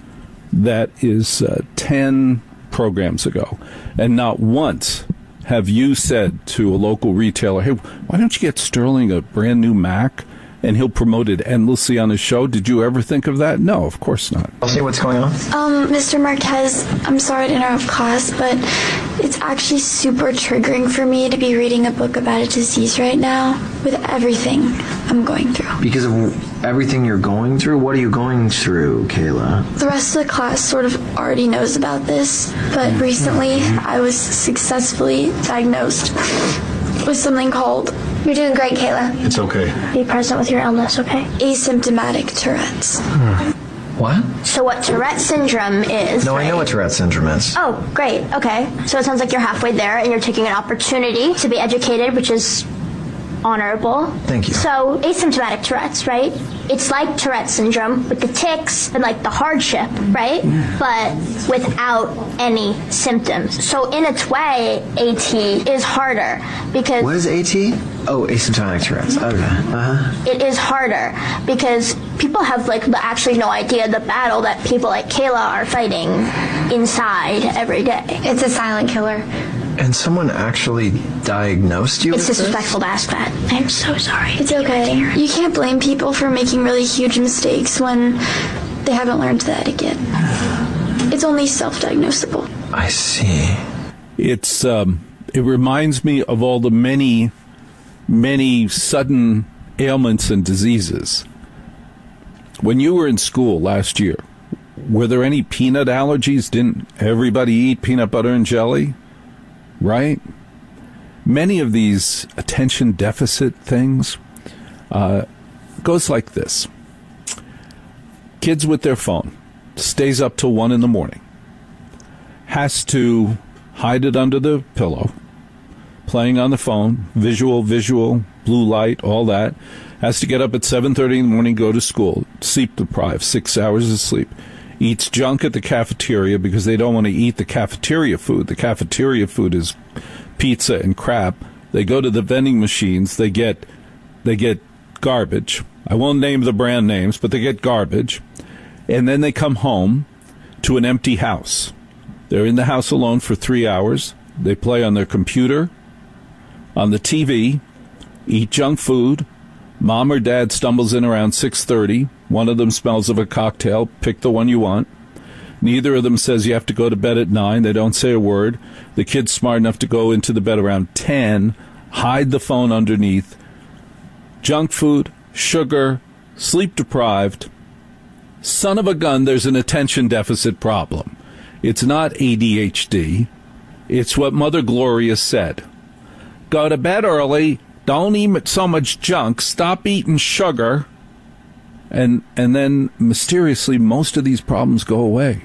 that is 10 programs ago. And not once have you said to a local retailer, hey, why don't you get Sterling a brand new Mac? And he'll promote it endlessly on his show. Did you ever think of that? No, of course not. I'll see what's going on. Mr. Marquez, I'm sorry to interrupt class, but it's actually super triggering for me to be reading a book about a disease right now with everything I'm going through. Because of everything you're going through? What are you going through, Kayla? The rest of the class sort of already knows about this, but recently I was successfully diagnosed with something called... You're doing great, Kayla. It's okay. Be present with your illness, okay? Asymptomatic Tourette's. What? So what Tourette syndrome is... No, right? I know what Tourette syndrome is. Oh, great. Okay. So it sounds like you're halfway there, and you're taking an opportunity to be educated, which is honorable. Thank you. So asymptomatic Tourette's, right? It's like Tourette syndrome with the tics and the hardship, right? But without any symptoms. So in its way, AT is harder because... What is AT? Oh, asymptomatic Tourette's. Okay. It is harder because people have actually no idea the battle that people like Kayla are fighting inside every day. It's a silent killer. And someone actually diagnosed you with this? It's disrespectful to ask that. I'm so sorry. It's okay. You can't blame people for making really huge mistakes when they haven't learned the etiquette. It's only self-diagnosable. I see. It's it reminds me of all the many, many sudden ailments and diseases. When you were in school last year, were there any peanut allergies? Didn't everybody eat peanut butter and jelly? Right? Many of these attention deficit things goes like this. Kids with their phone, stays up till 1 a.m, has to hide it under the pillow, playing on the phone, visual, blue light, all that, has to get up at 7:30 in the morning, go to school, sleep deprived, 6 hours of sleep. Eats junk at the cafeteria because they don't want to eat the cafeteria food. The cafeteria food is pizza and crap. They go to the vending machines. They get garbage. I won't name the brand names, but they get garbage. And then they come home to an empty house. They're in the house alone for 3 hours. They play on their computer, on the TV, eat junk food. Mom or dad stumbles in around 6:30. One of them smells of a cocktail. Pick the one you want. Neither of them says you have to go to bed at 9. They don't say a word. The kid's smart enough to go into the bed around 10, hide the phone underneath, junk food, sugar, sleep deprived. Son of a gun, there's an attention deficit problem. It's not ADHD. It's what Mother Gloria said. Go to bed early. Don't eat so much junk. Stop eating sugar. And then, mysteriously, most of these problems go away.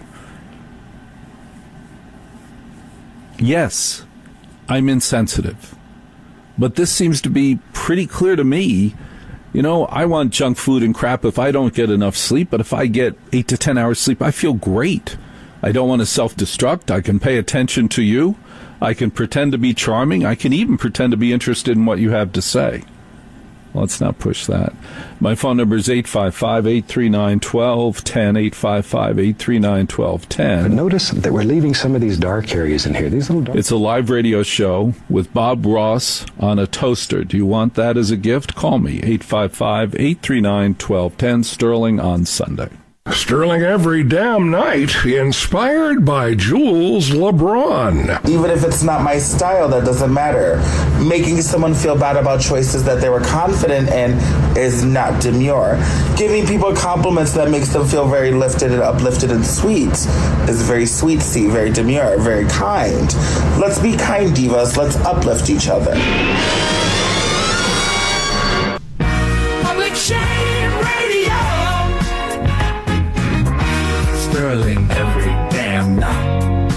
Yes, I'm insensitive. But this seems to be pretty clear to me. You know, I want junk food and crap if I don't get enough sleep, but if I get 8 to 10 hours sleep, I feel great. I don't want to self-destruct. I can pay attention to you. I can pretend to be charming. I can even pretend to be interested in what you have to say. Let's not push that. My phone number is 855-839-1210, 855-839-1210. But notice that we're leaving some of these dark areas in here. These little dark... It's a live radio show with Bob Ross on a toaster. Do you want that as a gift? Call me, 855-839-1210, Sterling on Sunday. Sterling every damn night, inspired by Jules LeBron. Even if it's not my style, that doesn't matter. Making someone feel bad about choices that they were confident in is not demure. Giving people compliments that makes them feel very lifted and uplifted and sweet is very sweet-see, very demure, very kind. Let's be kind, divas. Let's uplift each other. Public Shame Radio. Sterling every damn night.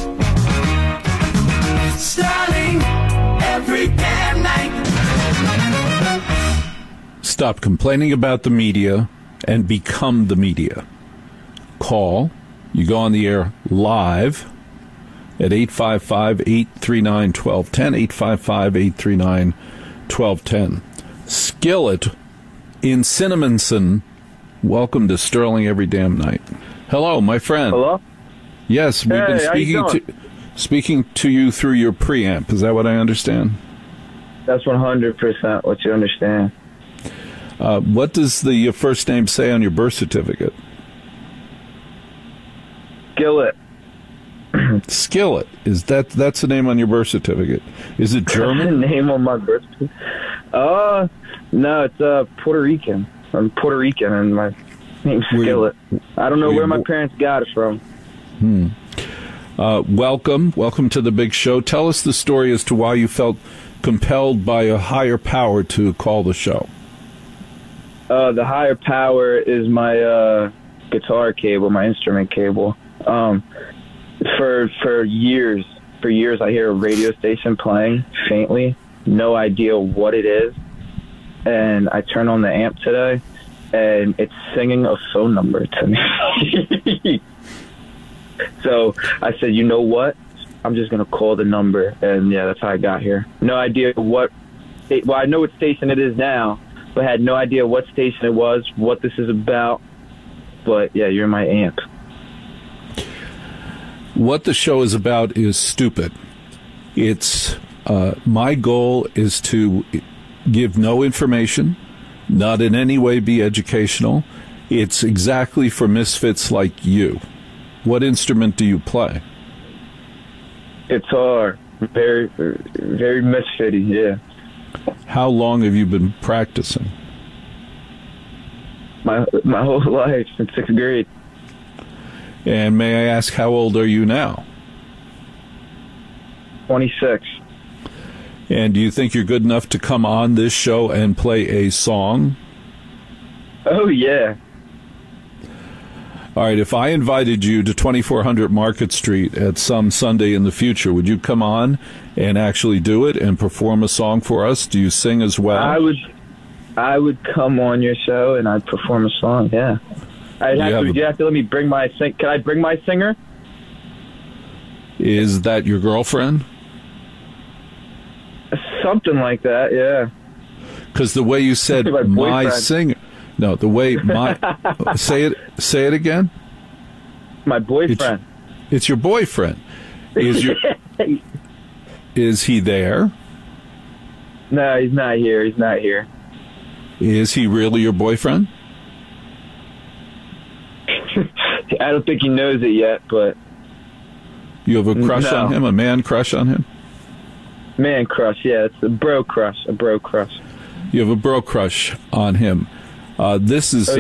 Sterling every damn night. Stop complaining about the media and become the media. Call. You go on the air live at 855-839-1210, 855-839-1210. Skillet in Cinnamonson, welcome to Sterling every damn night. Hello, my friend. Hello? Yes, we've been speaking to you through your preamp. Is that what I understand? That's 100% what you understand. What does the first name say on your birth certificate? Skillet. Skillet. That's the name on your birth certificate? Is it German? That's the name on my birth certificate? No, it's Puerto Rican. I'm Puerto Rican, and my name's Skillet. I don't know where my parents got it from. Welcome to the big show. Tell us the story as to why you felt compelled by a higher power to call the show. The higher power is my guitar cable, my instrument cable. For years, I hear a radio station playing faintly, no idea what it is, and I turn on the amp today, and it's singing a phone number to me. So I said, you know what? I'm just going to call the number, and yeah, that's how I got here. No idea what, well, I know what station it is now, but I had no idea what station it was, what this is about, but yeah, you're my amp. What the show is about is stupid. It's my goal is to give no information, not in any way be educational. It's exactly for misfits like you. What instrument do you play? Guitar. Very, very misfitty, yeah. How long have you been practicing? My whole life, since 6th grade. And may I ask, how old are you now? 26. And do you think you're good enough to come on this show and play a song? Oh, yeah. All right, if I invited you to 2400 Market Street at some Sunday in the future, would you come on and actually do it and perform a song for us? Do you sing as well? I would come on your show and I'd perform a song, yeah. You have to let me bring my Can I bring my singer? Is that your girlfriend? Something like that, yeah. Because the way you said my singer, no, the way my say it again. My boyfriend. It's your boyfriend. Is he there? No, he's not here. He's not here. Is he really your boyfriend? I don't think he knows it yet, but... You have a crush on him? A man crush on him? Man crush, yeah. It's a bro crush. You have a bro crush on him. This is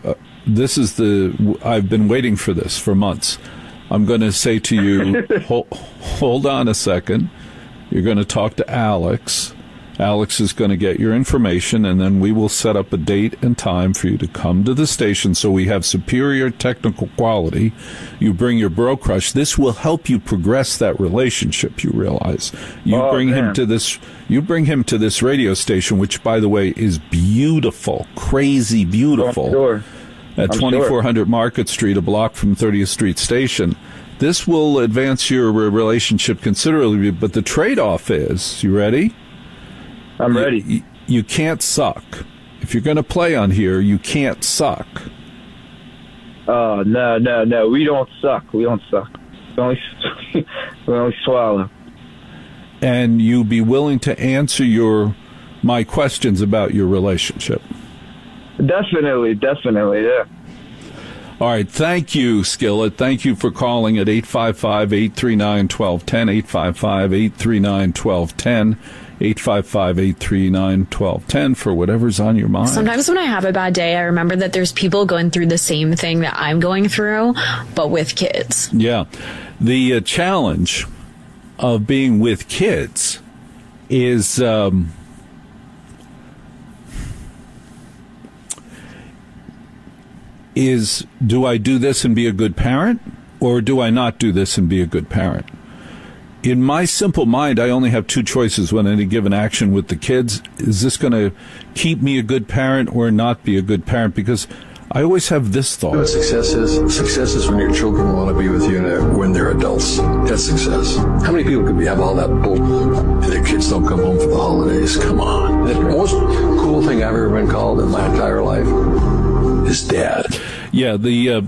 I've been waiting for this for months. I'm going to say to you, hold on a second. You're going to talk to Alex. Alex is going to get your information, and then we will set up a date and time for you to come to the station so we have superior technical quality. You bring your bro crush. This will help you progress that relationship, you realize. You bring him to this radio station, which, by the way, is beautiful, crazy beautiful. Sure. At 2400 Market Street, a block from 30th Street Station. This will advance your relationship considerably, but the trade-off is, you ready? I'm ready. You can't suck. If you're going to play on here, you can't suck. Oh, no. We don't suck. We only swallow. And you be willing to answer my questions about your relationship. Definitely, yeah. All right, thank you, Skillet. Thank you for calling at 855-839-1210, 855-839-1210, 855-839-1210 for whatever's on your mind. Sometimes when I have a bad day, I remember that there's people going through the same thing that I'm going through, but with kids. Yeah. The challenge of being with kids is... do I do this and be a good parent, or do I not do this and be a good parent? In my simple mind, I only have two choices when any given action with the kids. Is this going to keep me a good parent or not be a good parent? Because I always have this thought. You know what success is? Success is when your children want to be with you when they're adults. That's success. How many people could have all that bull and their kids don't come home for the holidays? Come on. The most cool thing I've ever been called in my entire life is dad. Yeah,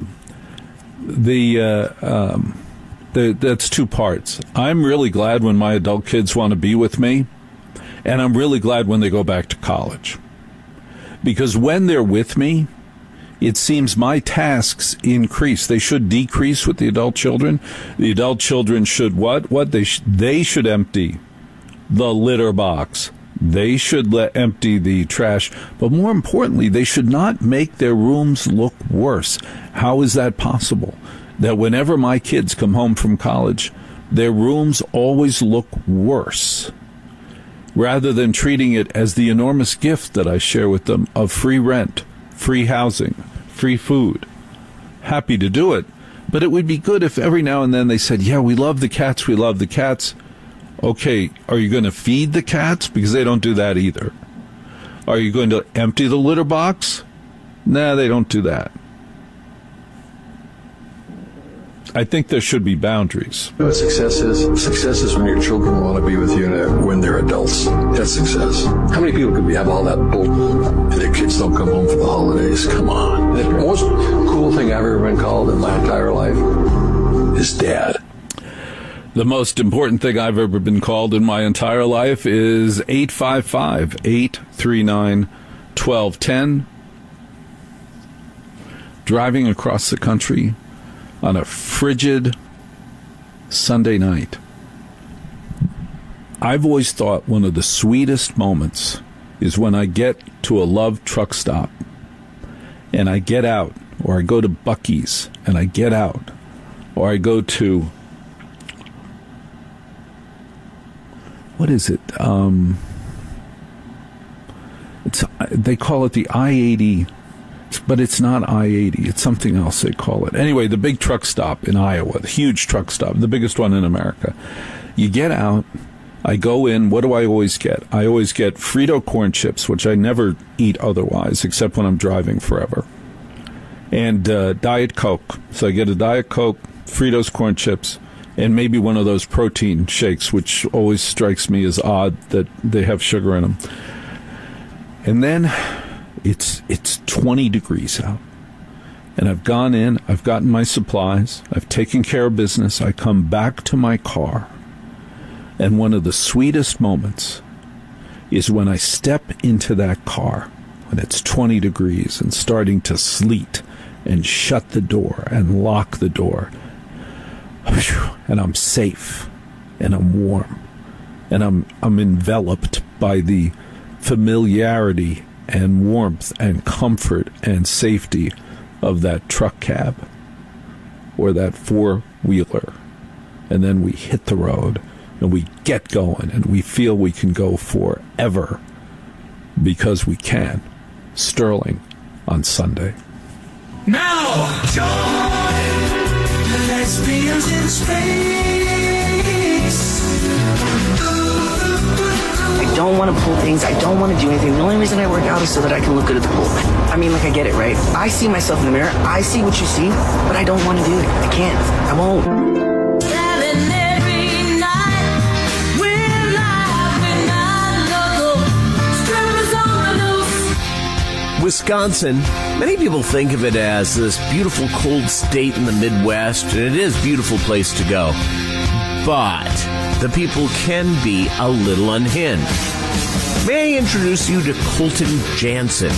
that's two parts. I'm really glad when my adult kids want to be with me, and I'm really glad when they go back to college. Because when they're with me, it seems my tasks increase. They should decrease with the adult children. The adult children should what? They should empty the litter box. They should empty the trash. But more importantly, they should not make their rooms look worse. How is that possible? That whenever my kids come home from college, their rooms always look worse, rather than treating it as the enormous gift that I share with them of free rent, free housing, free food. Happy to do it, but it would be good if every now and then they said, yeah, we love the cats, we love the cats. Okay, are you going to feed the cats? Because they don't do that either. Are you going to empty the litter box? Nah, they don't do that. I think there should be boundaries. You know what success is? Success is when your children want to be with you when they're adults. That's success. How many people could have all that bull and their kids don't come home for the holidays? Come on. The most cool thing I've ever been called in my entire life is dad. The most important thing I've ever been called in my entire life is 855-839-1210. Driving across the country on a frigid Sunday night. I've always thought one of the sweetest moments is when I get to a Love truck stop and I get out, or I go to Buc-ee's and I get out, or I go to, what is it? They call it the I-80, but it's not I-80. It's something else they call it. Anyway, the big truck stop in Iowa, the huge truck stop, the biggest one in America. You get out, I go in, what do I always get? I always get Frito corn chips, which I never eat otherwise, except when I'm driving forever, and Diet Coke. So I get a Diet Coke, Fritos corn chips, and maybe one of those protein shakes, which always strikes me as odd that they have sugar in them. And then it's 20 degrees out. And I've gone in, I've gotten my supplies, I've taken care of business, I come back to my car, and one of the sweetest moments is when I step into that car, when it's 20 degrees and starting to sleet, and shut the door and lock the door. And I'm safe, and I'm warm, and I'm enveloped by the familiarity and warmth and comfort and safety of that truck cab or that four-wheeler. And then we hit the road and we get going and we feel we can go forever because we can. Sterling on Sunday. Now, join the lesbians in space. I don't want to pull things. I don't want to do anything. The only reason I work out is so that I can look good at the pool. I mean, like, I get it, right? I see myself in the mirror. I see what you see, but I don't want to do it. I can't. I won't. Wisconsin, many people think of it as this beautiful cold state in the Midwest, and it is a beautiful place to go. But the people can be a little unhinged. May I introduce you to Colton Jansen?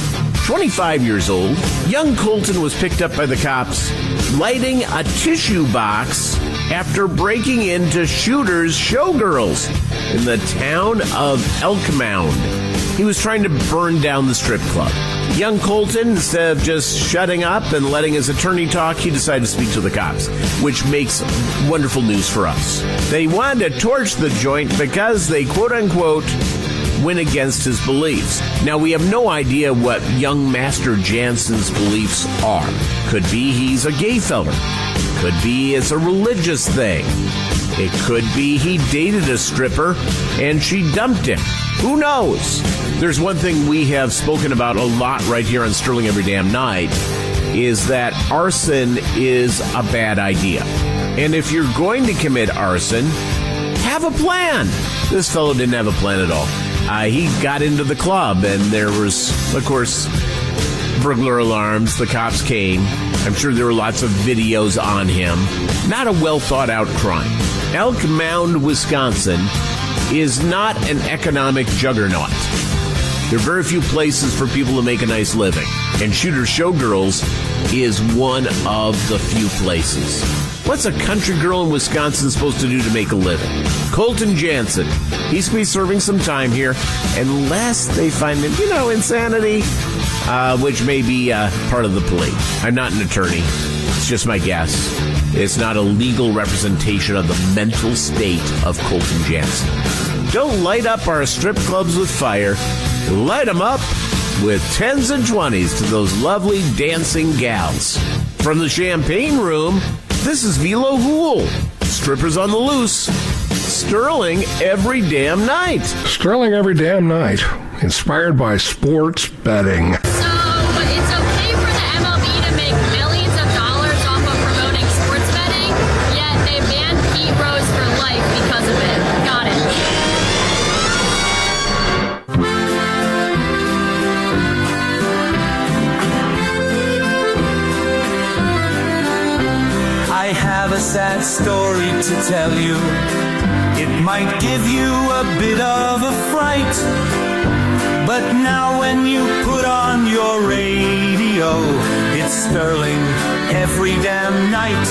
25 years old, young Colton was picked up by the cops lighting a tissue box after breaking into Shooter's Showgirls in the town of Elk Mound. He was trying to burn down the strip club. Young Colton, instead of just shutting up and letting his attorney talk, he decided to speak to the cops, which makes wonderful news for us. They wanted to torch the joint because they, quote-unquote, went against his beliefs. Now, we have no idea what young Master Jansen's beliefs are. Could be he's a gay fella. Could be it's a religious thing. It could be he dated a stripper and she dumped him. Who knows? There's one thing we have spoken about a lot right here on Sterling Every Damn Night, is that arson is a bad idea. And if you're going to commit arson, have a plan. This fellow didn't have a plan at all. He got into the club, and there was, of course, burglar alarms. The cops came. I'm sure there were lots of videos on him. Not a well-thought-out crime. Elk Mound, Wisconsin, is not an economic juggernaut. There are very few places for people to make a nice living, and Shooter Showgirls is one of the few places. What's a country girl in Wisconsin supposed to do to make a living? Colton Jansen, he's going to be serving some time here, unless they find him, insanity, which may be part of the plea. I'm not an attorney. It's just my guess. It's not a legal representation of the mental state of Colton Jansen. Don't light up our strip clubs with fire. Light them up with 10s and 20s to those lovely dancing gals. From the Champagne Room, this is Velo Hool. Strippers on the loose. Sterling Every Damn Night. Sterling Every Damn Night. Inspired by sports betting. But it's okay for the MLB to make millions of dollars off of promoting sports betting, yet they banned Pete Rose for life because of it. Got it. I have a sad story to tell you. It might give you a bit of a fright, but now when you put on your radio, it's Sterling Every Damn Night.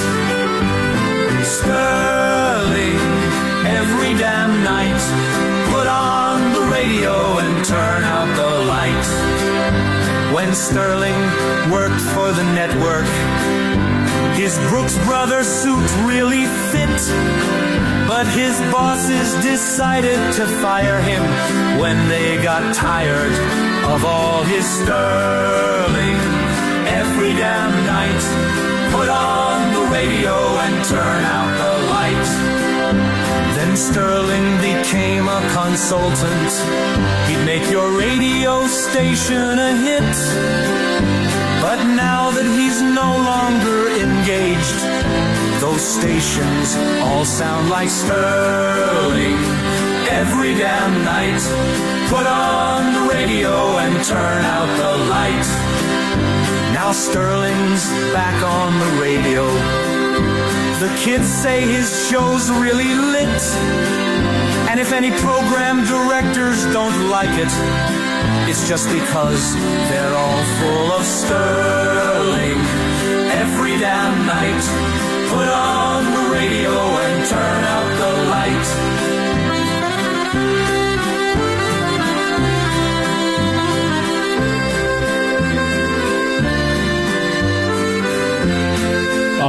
Sterling Every Damn Night. Put on the radio and turn out the light. When Sterling worked for the network, his Brooks Brothers suit really fit, but his bosses decided to fire him when they got tired of all his Sterling Every Damn Night. Put on the radio and turn out the light. Then Sterling became a consultant. He'd make your radio station a hit. But now that he's no longer engaged, those stations all sound like Sterling Every Damn Night. Put on the radio and turn out the light. Now Sterling's back on the radio. The kids say his show's really lit, and if any program directors don't like it, it's just because they're all full of Sterling Every Damn Night. Put on the radio and turn out the light.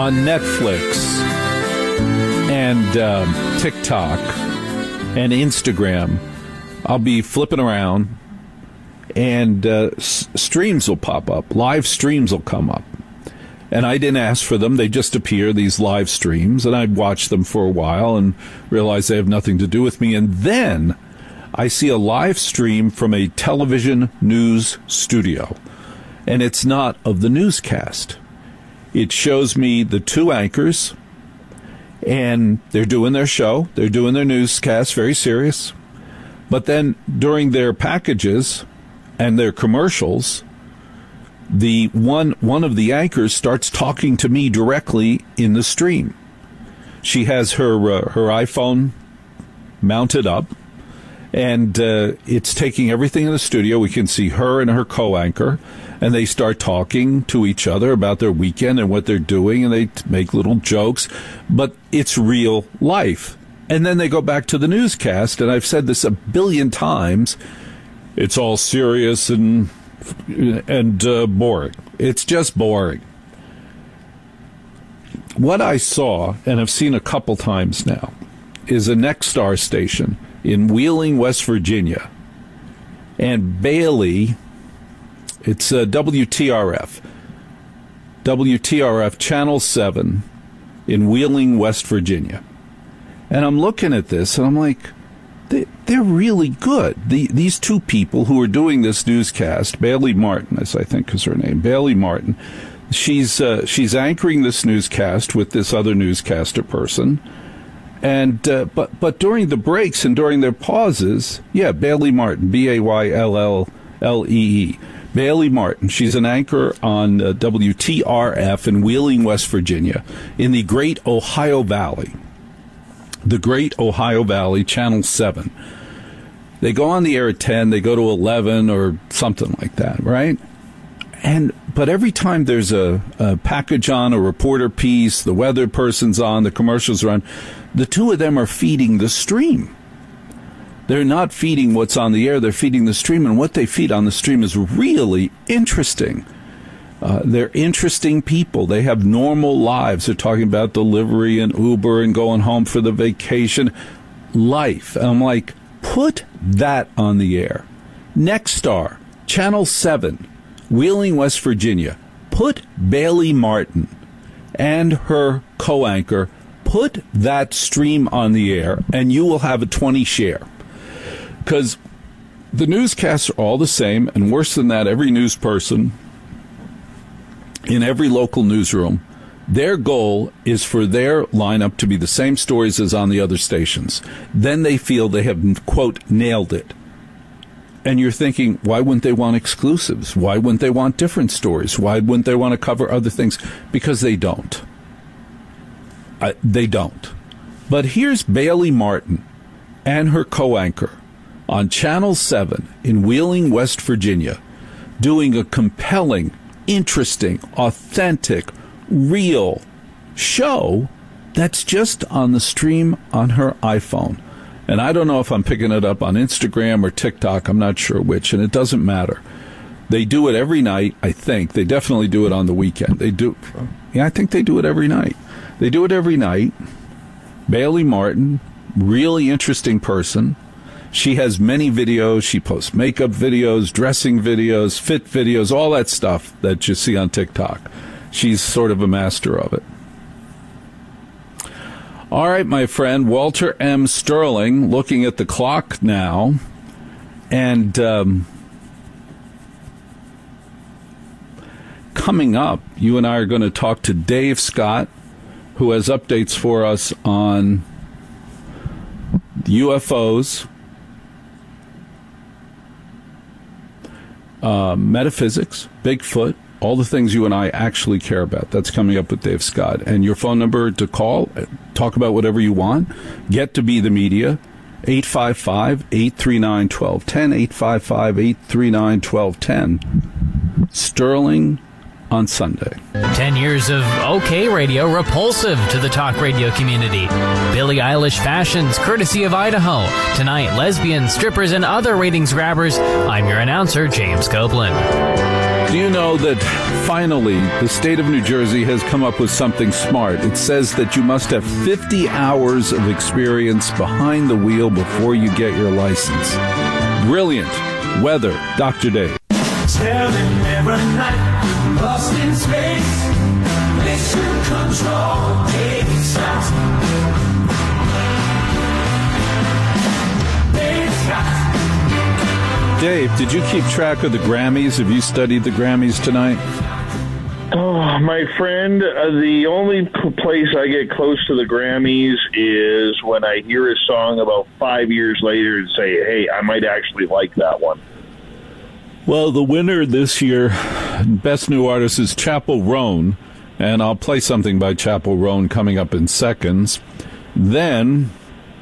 on Netflix and TikTok and Instagram, I'll be flipping around and streams will pop up. Live streams will come up. And I didn't ask for them. They just appear, these live streams, and I'd watch them for a while and realize they have nothing to do with me. And then I see a live stream from a television news studio. And it's not of the newscast. It shows me the two anchors, and they're doing their show. They're doing their newscast, very serious. But then during their packages and their commercials, the one of the anchors starts talking to me directly in the stream. She has her iPhone mounted up, and it's taking everything in the studio. We can see her and her co-anchor, and they start talking to each other about their weekend and what they're doing, and they make little jokes, but it's real life. And then they go back to the newscast, and I've said this a billion times, it's all serious and boring. It's just boring. What I saw, and I've seen a couple times now, is a Nexstar station in Wheeling, West Virginia. And Bailey, it's WTRF. WTRF Channel 7 in Wheeling, West Virginia. And I'm looking at this, and I'm like, they're really good. These two people who are doing this newscast, Bailey Martin, as I think is her name, Bailey Martin, she's anchoring this newscast with this other newscaster person, and but during the breaks and during their pauses, Bailey Martin, Baylllee, Bailey Martin, she's an anchor on WTRF in Wheeling, West Virginia, in the Great Ohio Valley. The Great Ohio Valley, Channel 7. They go on the air at 10, they go to 11 or something like that, right? But every time there's a package on, a reporter piece, the weather person's on, the commercials are on, the two of them are feeding the stream. They're not feeding what's on the air, they're feeding the stream, and what they feed on the stream is really interesting. They're interesting people. They have normal lives. They're talking about delivery and Uber and going home for the vacation life. And I'm like, put that on the air. Nexstar, Channel 7, Wheeling, West Virginia. Put Bailey Martin and her co-anchor, put that stream on the air, and you will have a 20 share. Because the newscasts are all the same, and worse than that, every news person in every local newsroom, their goal is for their lineup to be the same stories as on the other stations. Then they feel they have, quote, nailed it. And you're thinking, why wouldn't they want exclusives? Why wouldn't they want different stories? Why wouldn't they want to cover other things? Because they don't. They don't. But here's Bailey Martin and her co-anchor on Channel 7 in Wheeling, West Virginia, doing a compelling, interesting, authentic, real show that's just on the stream on her iPhone. And I don't know if I'm picking it up on Instagram or TikTok. I'm not sure which, and it doesn't matter. They do it every night, I think. They definitely do it on the weekend. They do. Yeah, I think they do it every night. They do it every night. Bailey Martin, really interesting person. She has many videos. She posts makeup videos, dressing videos, fit videos, all that stuff that you see on TikTok. She's sort of a master of it. All right, my friend, Walter M. Sterling, looking at the clock now, and coming up, you and I are going to talk to Dave Scott, who has updates for us on UFOs, metaphysics, Bigfoot, all the things you and I actually care about. That's coming up with Dave Scott. And your phone number to call, talk about whatever you want, get to be the media, 855-839-1210, 855-839-1210. Sterling on Sunday. 10 years of OK radio repulsive to the talk radio community. Billie Eilish fashions courtesy of Idaho. Tonight, lesbians, strippers, and other ratings grabbers. I'm your announcer, James Copeland. Do you know that finally the state of New Jersey has come up with something smart? It says that you must have 50 hours of experience behind the wheel before you get your license. Brilliant. Weather, Dr. Dave. Tell him every night, lost in space, mission control, Dave Scott. Dave Scott. Dave, did you keep track of the Grammys? Have you studied the Grammys tonight? Oh, my friend, the only place I get close to the Grammys is when I hear a song about 5 years later and say, hey, I might actually like that one. Well, the winner this year, Best New Artist, is Chappell Roan, and I'll play something by Chappell Roan coming up in seconds. Then,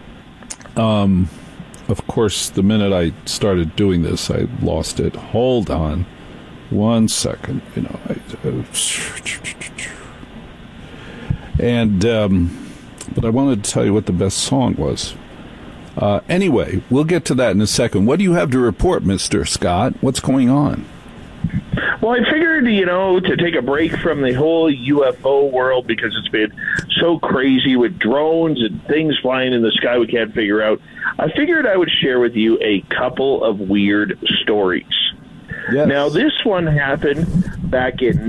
of course, the minute I started doing this, I lost it. Hold on 1 second. But I wanted to tell you what the best song was. Anyway, we'll get to that in a second. What do you have to report, Mr. Scott? What's going on? Well, I figured, to take a break from the whole UFO world because it's been so crazy with drones and things flying in the sky we can't figure out. I figured I would share with you a couple of weird stories. Yes. Now, this one happened back in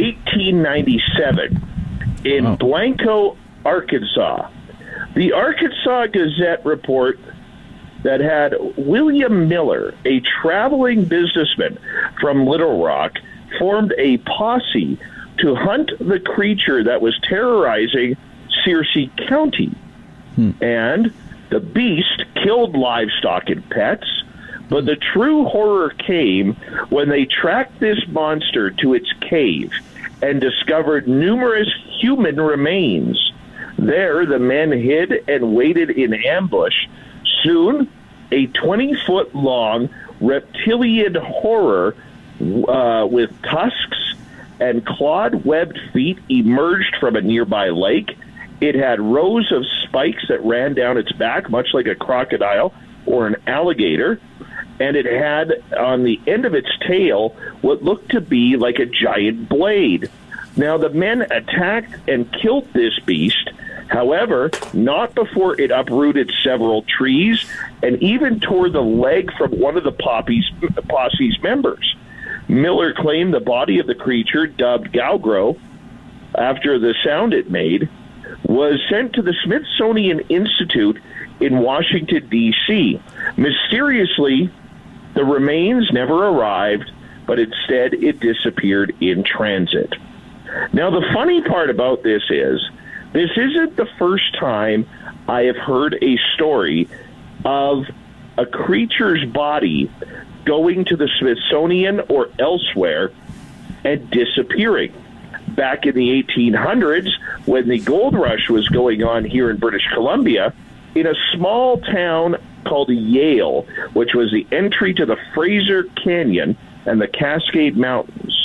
1897 in Blanco, Arkansas. The Arkansas Gazette report that had William Miller, a traveling businessman from Little Rock, formed a posse to hunt the creature that was terrorizing Searcy County. And the beast killed livestock and pets, but the true horror came when they tracked this monster to its cave and discovered numerous human remains. There, the men hid and waited in ambush. Soon, a 20-foot-long reptilian horror with tusks and clawed-webbed feet emerged from a nearby lake. It had rows of spikes that ran down its back, much like a crocodile or an alligator, and it had on the end of its tail what looked to be like a giant blade. Now, the men attacked and killed this beast, however, not before it uprooted several trees and even tore the leg from one of the posse's members. Miller claimed the body of the creature, dubbed Gaugro, after the sound it made, was sent to the Smithsonian Institute in Washington, D.C. Mysteriously, the remains never arrived, but instead it disappeared in transit. Now, the funny part about this isn't the first time I have heard a story of a creature's body going to the Smithsonian or elsewhere and disappearing. Back in the 1800s, when the gold rush was going on here in British Columbia, in a small town called Yale, which was the entry to the Fraser Canyon and the Cascade Mountains,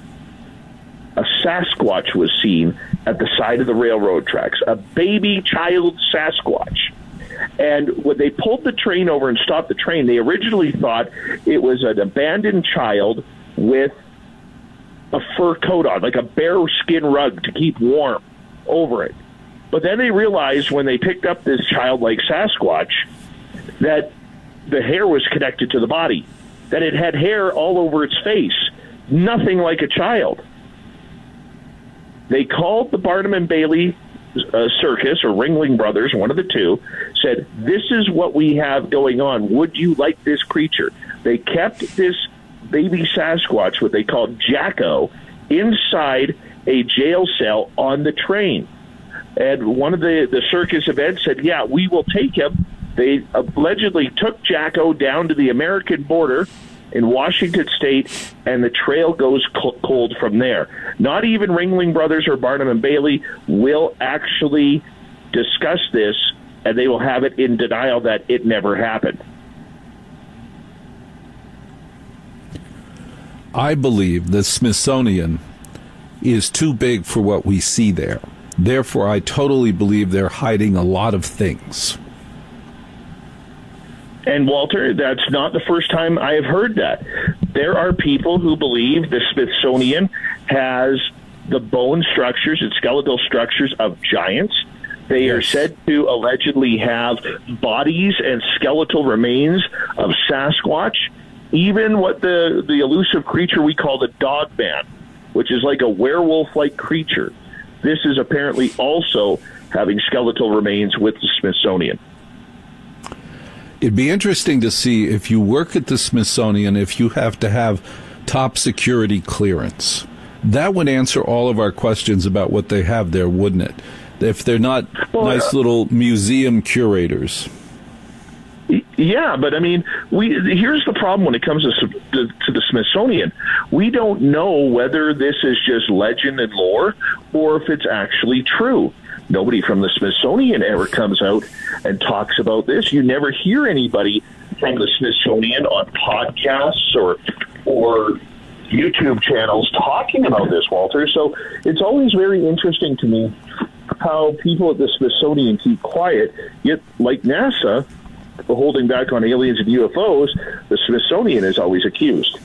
a Sasquatch was seen at the side of the railroad tracks, a baby child Sasquatch. And when they pulled the train over and stopped the train, they originally thought it was an abandoned child with a fur coat on, like a bear skin rug to keep warm over it. But then they realized when they picked up this childlike Sasquatch that the hair was connected to the body, that it had hair all over its face, nothing like a child. They called the Barnum and Bailey Circus, or Ringling Brothers, one of the two, said, "This is what we have going on. Would you like this creature?" They kept this baby Sasquatch, what they called Jacko, inside a jail cell on the train. And one of the circus events said, "Yeah, we will take him." They allegedly took Jacko down to the American border in Washington State, and the trail goes cold from there. Not even Ringling Brothers or Barnum and Bailey will actually discuss this, and they will have it in denial that it never happened. I believe the Smithsonian is too big for what we see there. Therefore, I totally believe they're hiding a lot of things. And, Walter, that's not the first time I have heard that. There are people who believe the Smithsonian has the bone structures and skeletal structures of giants. They are said to allegedly have bodies and skeletal remains of Sasquatch, even what the elusive creature we call the Dogman, which is like a werewolf-like creature. This is apparently also having skeletal remains with the Smithsonian. It'd be interesting to see if you work at the Smithsonian, if you have to have top security clearance. That would answer all of our questions about what they have there, wouldn't it? If they're not nice little museum curators. Yeah, but I mean, here's the problem when it comes to the Smithsonian. We don't know whether this is just legend and lore or if it's actually true. Nobody from the Smithsonian ever comes out and talks about this. You never hear anybody from the Smithsonian on podcasts or YouTube channels talking about this, Walter. So it's always very interesting to me how people at the Smithsonian keep quiet, yet like NASA, holding back on aliens and UFOs, the Smithsonian is always accused.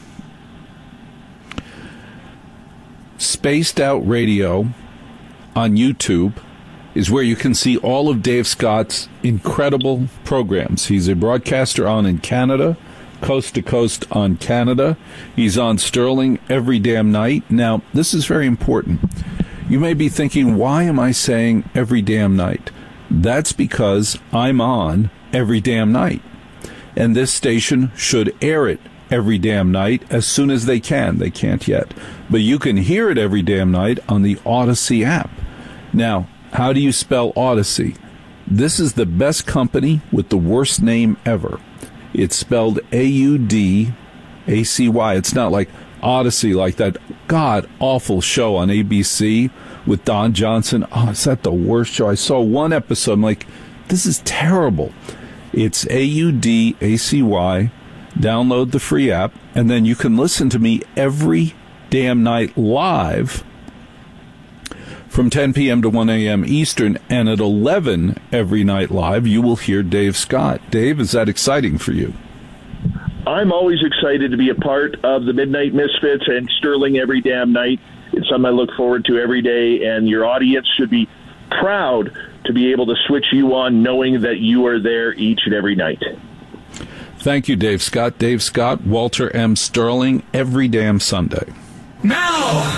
Spaced Out Radio on YouTube is where you can see all of Dave Scott's incredible programs. He's a broadcaster on in Canada, coast to coast on Canada. He's on Sterling every damn night. Now, this is very important. You may be thinking, why am I saying every damn night? That's because I'm on every damn night. And this station should air it every damn night as soon as they can. They can't yet. But you can hear it every damn night on the Odyssey app. Now, how do you spell Odyssey? This is the best company with the worst name ever. It's spelled Audacy. It's not like Odyssey, like that god-awful show on ABC with Don Johnson. Oh, is that the worst show? I saw one episode. I'm like, this is terrible. It's Audacy. Download the free app, and then you can listen to me every damn night live from 10 p.m. to 1 a.m. Eastern, and at 11 every night live, you will hear Dave Scott. Dave, is that exciting for you? I'm always excited to be a part of the Midnight Misfits and Sterling every damn night. It's something I look forward to every day, and your audience should be proud to be able to switch you on knowing that you are there each and every night. Thank you, Dave Scott. Dave Scott, Walter M. Sterling, every damn Sunday. Now,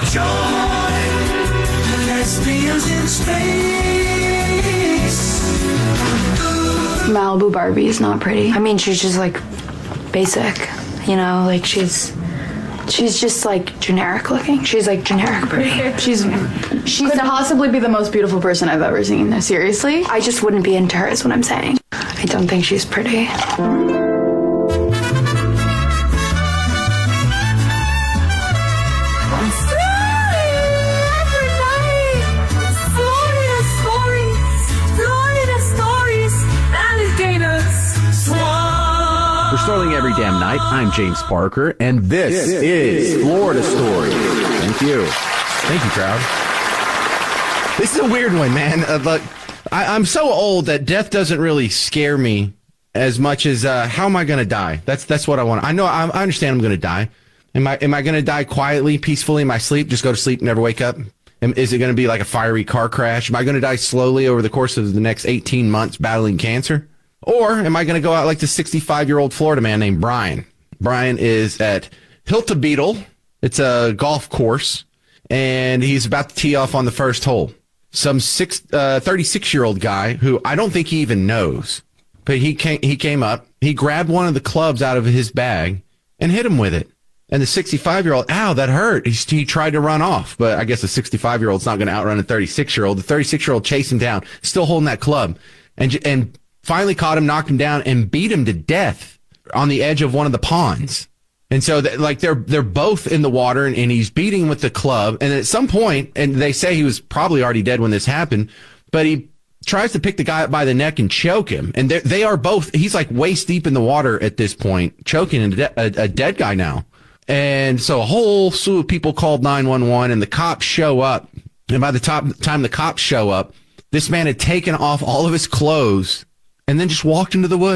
join Lesbians in Space. Malibu Barbie is not pretty. I mean, she's just like basic, you know, like she's just like generic looking. She's like generic pretty. She's could possibly be the most beautiful person I've ever seen. Seriously, I just wouldn't be into her is what I'm saying. I don't think she's pretty. For Sterling Every Damn Night, I'm James Parker, and this is Florida Story. Thank you. Thank you, crowd. This is a weird one, man. Look, I'm so old that death doesn't really scare me as much as how am I going to die? That's what I want. I know I understand I'm going to die. Am I going to die quietly, peacefully in my sleep? Just go to sleep, never wake up? Is it going to be like a fiery car crash? Am I going to die slowly over the course of the next 18 months battling cancer? Or am I going to go out like the 65-year-old Florida man named Brian? Brian is at Hilta Beetle. It's a golf course, and he's about to tee off on the first hole. Some 36-year-old guy who I don't think he even knows, but he came up, he grabbed one of the clubs out of his bag and hit him with it. And the 65-year-old, ow, that hurt. He tried to run off, but I guess the 65-year-old's not going to outrun a 36-year-old. The 36-year-old chased him down, still holding that club, and finally caught him, knocked him down, and beat him to death on the edge of one of the ponds. And so, they're both in the water, and he's beating him with the club. And at some point, and they say he was probably already dead when this happened, but he tries to pick the guy up by the neck and choke him. And they are both, he's like waist deep in the water at this point, choking a dead guy now. And so a whole slew of people called 911, and the cops show up. And by the time the cops show up, this man had taken off all of his clothes and then just walked into the woods.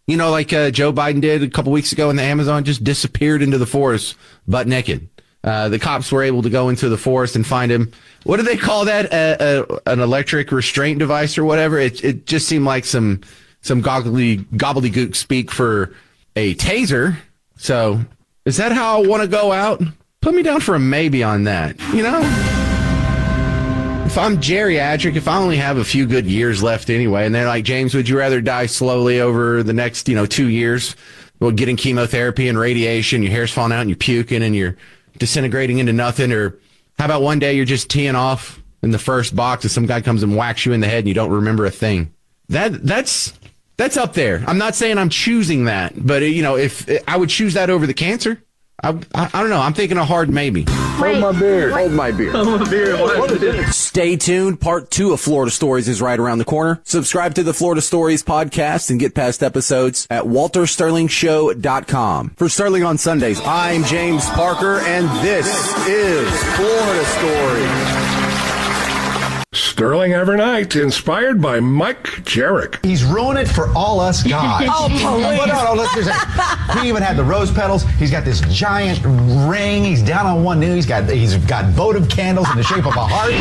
You know, like Joe Biden did a couple weeks ago in the Amazon, just disappeared into the forest butt naked. The cops were able to go into the forest and find him. What do they call that? An electric restraint device or whatever? It just seemed like some gobbledygook speak for a taser. So is that how I want to go out? Put me down for a maybe on that. You know, if I'm geriatric, if I only have a few good years left anyway, and they're like, James, would you rather die slowly over the next, 2 years? Well, getting chemotherapy and radiation, your hair's falling out and you're puking and you're disintegrating into nothing. Or how about one day you're just teeing off in the first box and some guy comes and whacks you in the head and you don't remember a thing? That's up there. I'm not saying I'm choosing that, but if I would choose that over the cancer, I don't know. I'm thinking a hard maybe. Hold my beer. Hold my beer. Hold my beer. Stay tuned. Part 2 of Florida Stories is right around the corner. Subscribe to the Florida Stories podcast and get past episodes at WalterSterlingShow.com. For Sterling on Sundays, I'm James Parker, and this is Florida Stories. Sterling every night, inspired by Mike Jarek. He's ruined it for all us guys. Oh, please. No, he even had the rose petals. He's got this giant ring. He's down on one knee. He's got votive candles in the shape of a heart.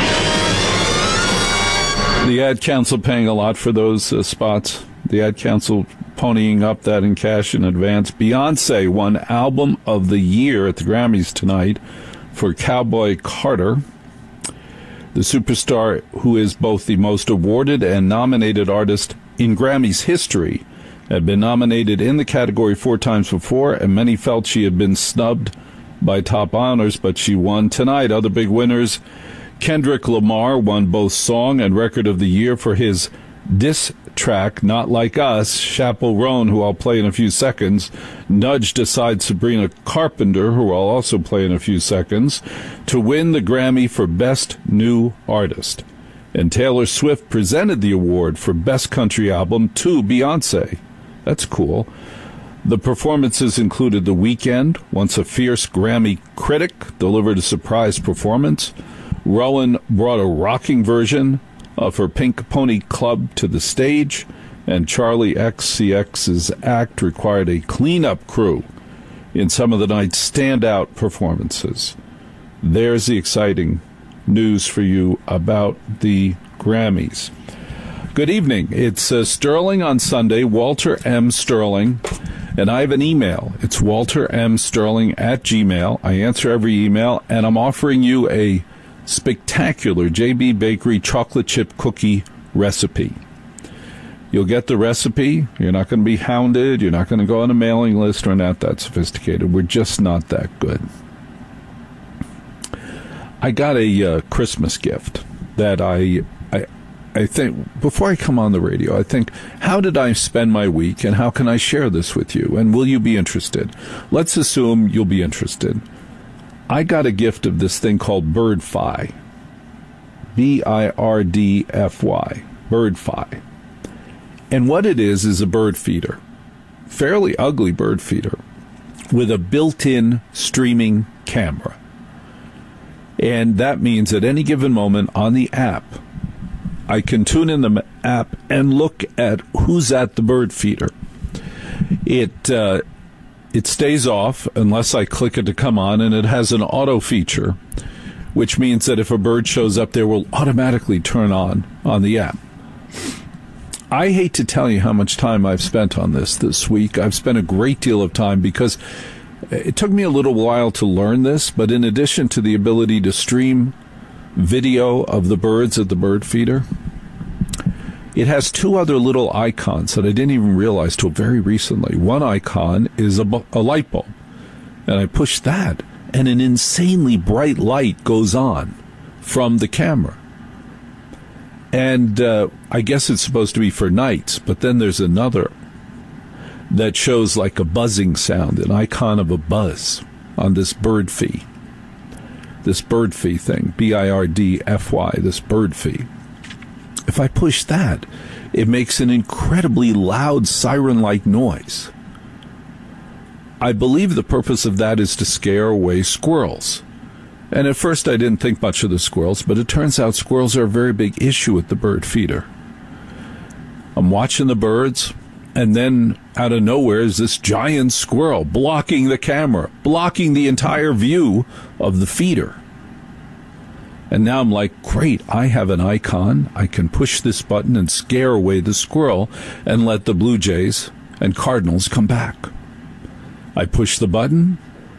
The ad council paying a lot for those spots. The ad council ponying up that in cash in advance. Beyonce won Album of the Year at the Grammys tonight for Cowboy Carter. The superstar, who is both the most awarded and nominated artist in Grammys history, had been nominated in the category 4 times before, and many felt she had been snubbed by top honors, but she won tonight. Other big winners: Kendrick Lamar won both Song and Record of the Year for his diss track, Not Like Us. Chappell Roan, who I'll play in a few seconds, nudged aside Sabrina Carpenter, who I'll also play in a few seconds, to win the Grammy for Best New Artist. And Taylor Swift presented the award for Best Country Album to Beyonce. That's cool. The performances included The Weeknd, once a fierce Grammy critic, delivered a surprise performance. Rowan brought a rocking version of her Pink Pony Club to the stage, and Charlie XCX's act required a cleanup crew in some of the night's standout performances. There's the exciting news for you about the Grammys. Good evening. It's Sterling on Sunday, Walter M. Sterling, and I have an email. It's waltermsterling@gmail. I answer every email, and I'm offering you a spectacular JB Bakery chocolate chip cookie recipe. You'll get the recipe. You're not going to be hounded. You're not going to go on a mailing list. We're not that sophisticated. We're just not that good. I got a Christmas gift that I think, before I come on the radio, I think, how did I spend my week and how can I share this with you? And will you be interested? Let's assume you'll be interested. I got a gift of this thing called Birdfy. Birdfy. Birdfy. And what it is a bird feeder. Fairly ugly bird feeder with a built-in streaming camera. And that means at any given moment on the app, I can tune in the app and look at who's at the bird feeder. It stays off unless I click it to come on, and it has an auto feature, which means that if a bird shows up, there will automatically turn on the app. I hate to tell you how much time I've spent on this week. I've spent a great deal of time because it took me a little while to learn this, but in addition to the ability to stream video of the birds at the bird feeder, it has two other little icons that I didn't even realize till very recently. One icon is a light bulb, and I push that, and an insanely bright light goes on from the camera. And I guess it's supposed to be for nights, but then there's another that shows like a buzzing sound, an icon of a buzz on this bird fee. This bird fee thing, Birdfy, this bird fee. If I push that, it makes an incredibly loud siren-like noise. I believe the purpose of that is to scare away squirrels. And at first I didn't think much of the squirrels, but it turns out squirrels are a very big issue at the bird feeder. I'm watching the birds, And then out of nowhere is this giant squirrel blocking the camera, blocking the entire view of the feeder. And now I'm like, great, I have an icon. I can push this button and scare away the squirrel and let the Blue Jays and Cardinals come back. I push the button.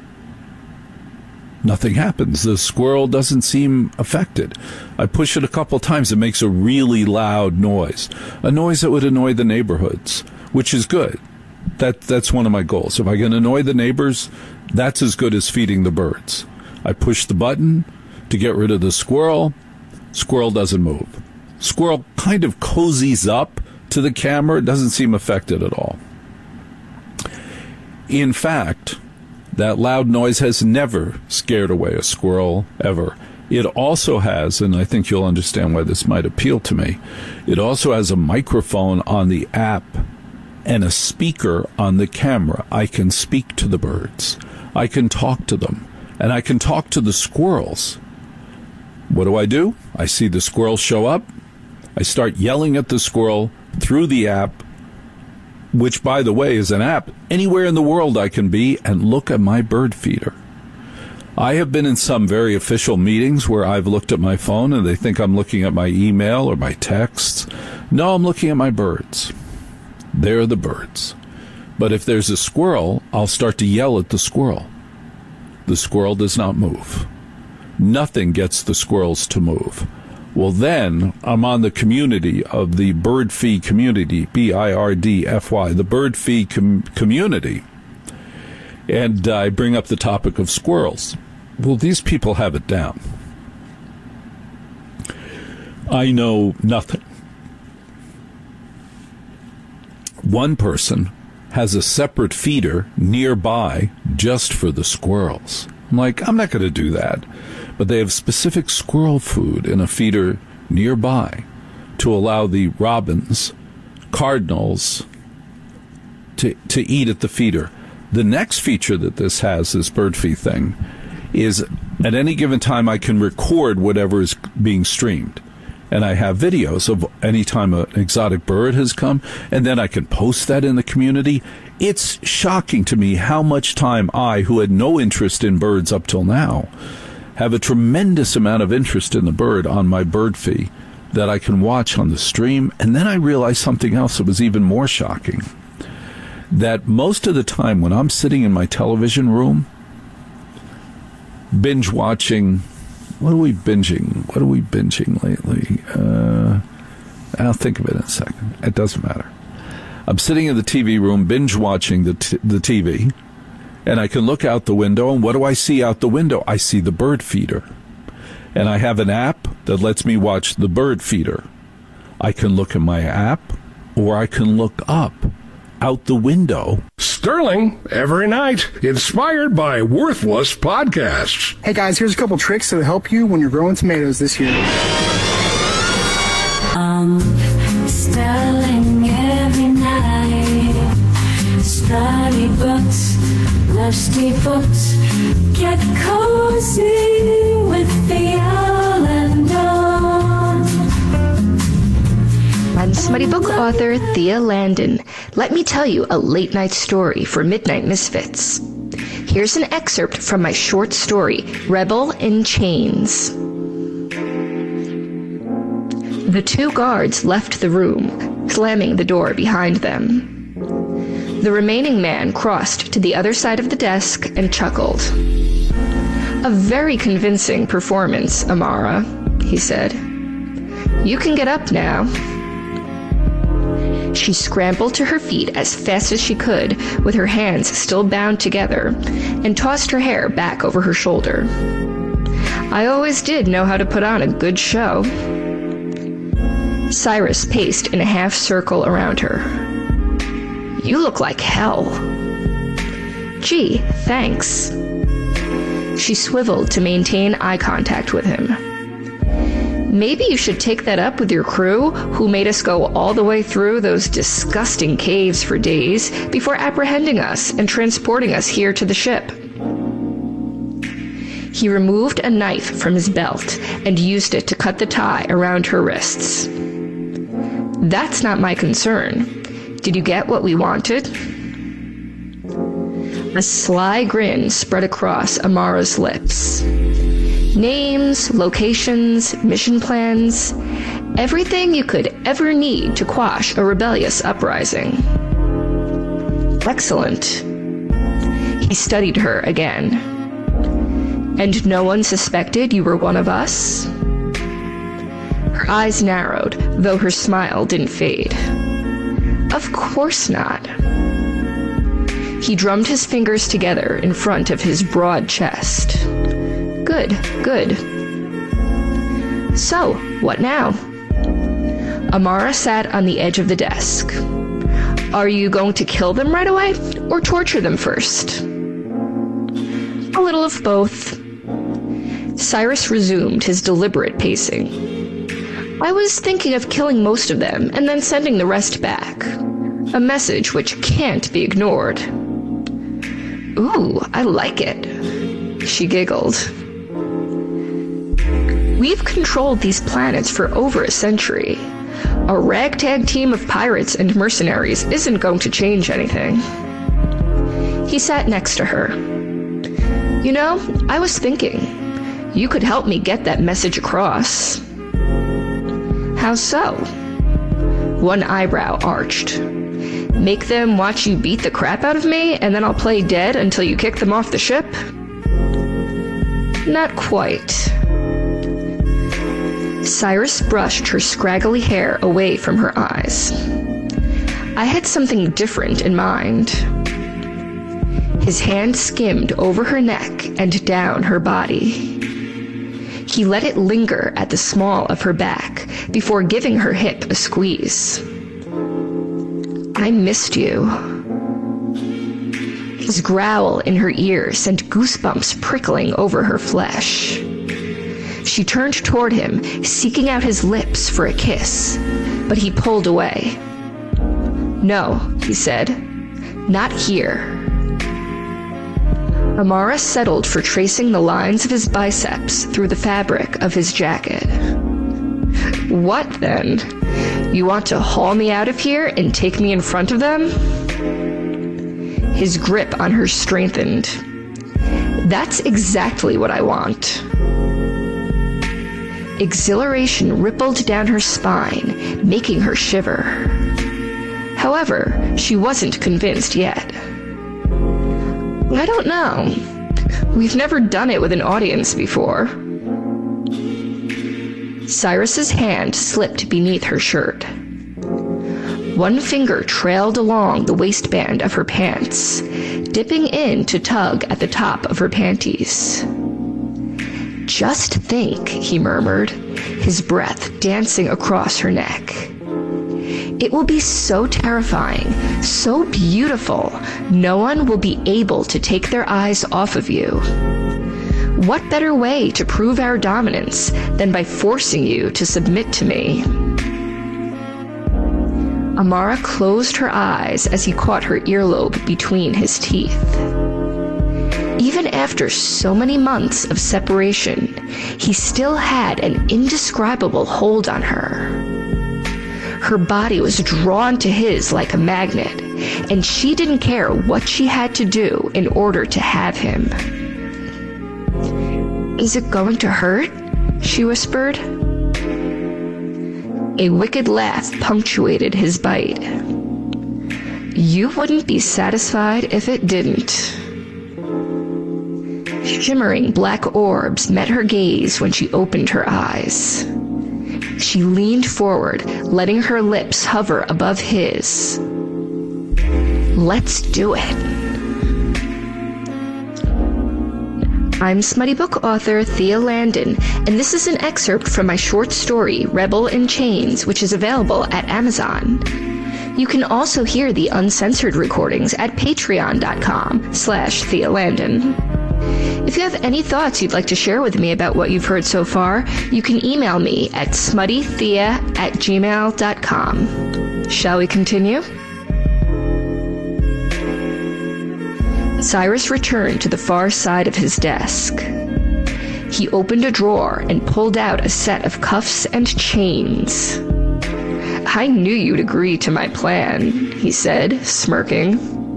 Nothing happens. The squirrel doesn't seem affected. I push it a couple times. It makes a really loud noise, a noise that would annoy the neighborhoods, which is good. That's one of my goals. If I can annoy the neighbors, that's as good as feeding the birds. I push the button to get rid of the squirrel. Squirrel doesn't move. Squirrel kind of cozies up to the camera. It doesn't seem affected at all. In fact, that loud noise has never scared away a squirrel, ever. It also has, and I think you'll understand why this might appeal to me, it also has a microphone on the app and a speaker on the camera. I can speak to the birds. I can talk to them. And I can talk to the squirrels. What do? I see the squirrel show up. I start yelling at the squirrel through the app, which, by the way, is an app anywhere in the world I can be, and look at my bird feeder. I have been in some very official meetings where I've looked at my phone and they think I'm looking at my email or my texts. No, I'm looking at my birds. They're the birds. But if there's a squirrel, I'll start to yell at the squirrel. The squirrel does not move. Nothing gets the squirrels to move. Well, then I'm on the community of the bird fee community, BIRDFY, the bird fee community. And I bring up the topic of squirrels. Well, these people have it down. I know nothing. One person has a separate feeder nearby just for the squirrels. I'm like, I'm not going to do that. But they have specific squirrel food in a feeder nearby to allow the robins, cardinals, to eat at the feeder. The next feature that this has, this bird feed thing, is at any given time I can record whatever is being streamed. And I have videos of any time an exotic bird has come, and then I can post that in the community. It's shocking to me how much time I, who had no interest in birds up till now, have a tremendous amount of interest in the bird on my bird feed that I can watch on the stream. And then I realized something else that was even more shocking, that most of the time when I'm sitting in my television room, binge watching, what are we binging lately? I'll think of it in a second. It doesn't matter. I'm sitting in the TV room, binge watching the TV, and I can look out the window, and what do I see out the window? I see the bird feeder. And I have an app that lets me watch the bird feeder. I can look at my app, or I can look up out the window. Sterling, every night, inspired by Worthless Podcasts. Hey guys, here's a couple tricks that'll help you when you're growing tomatoes this year. Sterling every night. Study books, lusty books. Get cozy with the Owl and Dawn. I'm smutty book author Thea Landon. Let me tell you a late night story for Midnight Misfits. Here's an excerpt from my short story, Rebel in Chains. The two guards left the room, slamming the door behind them. The remaining man crossed to the other side of the desk and chuckled. A very convincing performance, Amara, he said. You can get up now. She scrambled to her feet as fast as she could, with her hands still bound together, and tossed her hair back over her shoulder. I always did know how to put on a good show. Cyrus paced in a half circle around her. You look like hell. Gee, thanks. She swiveled to maintain eye contact with him. Maybe you should take that up with your crew, who made us go all the way through those disgusting caves for days before apprehending us and transporting us here to the ship. He removed a knife from his belt and used it to cut the tie around her wrists. That's not my concern. Did you get what we wanted? A sly grin spread across Amara's lips. Names, locations, mission plans, everything you could ever need to quash a rebellious uprising. Excellent. He studied her again. And no one suspected you were one of us? Her eyes narrowed, though her smile didn't fade. Of course not. He drummed his fingers together in front of his broad chest. Good, good. So, what now? Amara sat on the edge of the desk. Are you going to kill them right away, or torture them first? A little of both. Cyrus resumed his deliberate pacing. I was thinking of killing most of them and then sending the rest back. A message which can't be ignored. Ooh, I like it. She giggled. We've controlled these planets for over a century. A ragtag team of pirates and mercenaries isn't going to change anything. He sat next to her. You know, I was thinking, you could help me get that message across. How so? One eyebrow arched. Make them watch you beat the crap out of me, and then I'll play dead until you kick them off the ship? Not quite. Cyrus brushed her scraggly hair away from her eyes. I had something different in mind. His hand skimmed over her neck and down her body. He let it linger at the small of her back before giving her hip a squeeze. I missed you. His growl in her ear sent goosebumps prickling over her flesh. She turned toward him, seeking out his lips for a kiss, but he pulled away. No, he said. Not here. Amara settled for tracing the lines of his biceps through the fabric of his jacket. What then? You want to haul me out of here and take me in front of them? His grip on her strengthened. That's exactly what I want. Exhilaration rippled down her spine, making her shiver. However, she wasn't convinced yet. I don't know. We've never done it with an audience before. Cyrus's hand slipped beneath her shirt. One finger trailed along the waistband of her pants, dipping in to tug at the top of her panties. Just think, he murmured, his breath dancing across her neck. It will be so terrifying, so beautiful, no one will be able to take their eyes off of you. What better way to prove our dominance than by forcing you to submit to me? Amara closed her eyes as he caught her earlobe between his teeth. Even after so many months of separation, he still had an indescribable hold on her. Her body was drawn to his like a magnet, and she didn't care what she had to do in order to have him. Is it going to hurt? She whispered. A wicked laugh punctuated his bite. You wouldn't be satisfied if it didn't. Shimmering black orbs met her gaze when she opened her eyes. She leaned forward, letting her lips hover above his. Let's do it. I'm Smutty Book author Thea Landon, and this is an excerpt from my short story, Rebel in Chains, which is available at Amazon. You can also hear the uncensored recordings at patreon.com/Thea Landon. If you have any thoughts you'd like to share with me about what you've heard so far, you can email me at smuttythea@gmail.com. Shall we continue? Cyrus returned to the far side of his desk. He opened a drawer and pulled out a set of cuffs and chains. I knew you'd agree to my plan, he said, smirking.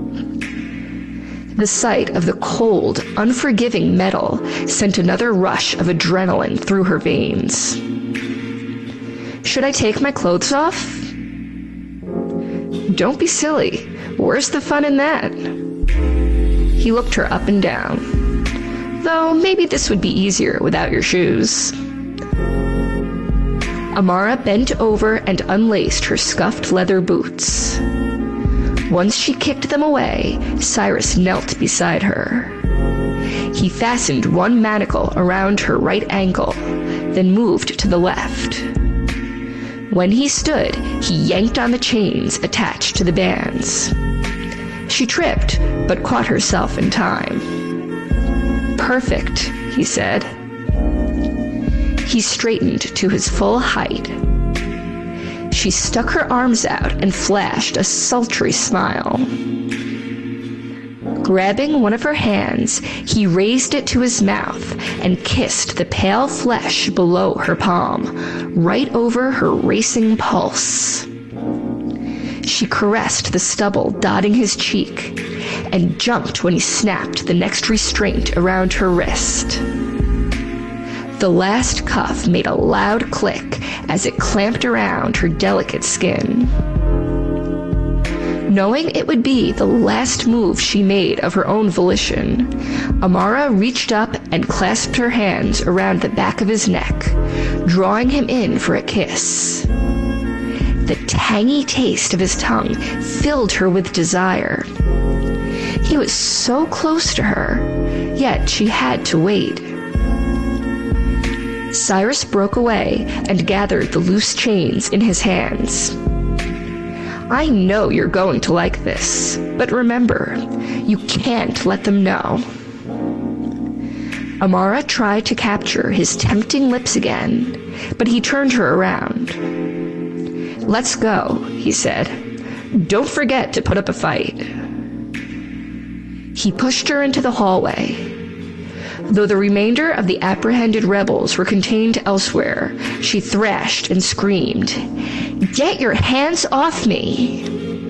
The sight of the cold, unforgiving metal sent another rush of adrenaline through her veins. Should I take my clothes off? Don't be silly. Where's the fun in that? He looked her up and down. Though maybe this would be easier without your shoes. Amara bent over and unlaced her scuffed leather boots. Once she kicked them away, Cyrus knelt beside her. He fastened one manacle around her right ankle, then moved to the left. When he stood, he yanked on the chains attached to the bands. She tripped, but caught herself in time. Perfect, he said. He straightened to his full height. She stuck her arms out and flashed a sultry smile. Grabbing one of her hands, he raised it to his mouth and kissed the pale flesh below her palm, right over her racing pulse. She caressed the stubble dotting his cheek and jumped when he snapped the next restraint around her wrist. The last cuff made a loud click as it clamped around her delicate skin. Knowing it would be the last move she made of her own volition, Amara reached up and clasped her hands around the back of his neck, drawing him in for a kiss. The tangy taste of his tongue filled her with desire. He was so close to her, yet she had to wait. Cyrus broke away and gathered the loose chains in his hands. I know you're going to like this, but remember, you can't let them know. Amara tried to capture his tempting lips again, but he turned her around. Let's go, he said. Don't forget to put up a fight. He pushed her into the hallway. Though the remainder of the apprehended rebels were contained elsewhere, she thrashed and screamed, "Get your hands off me!"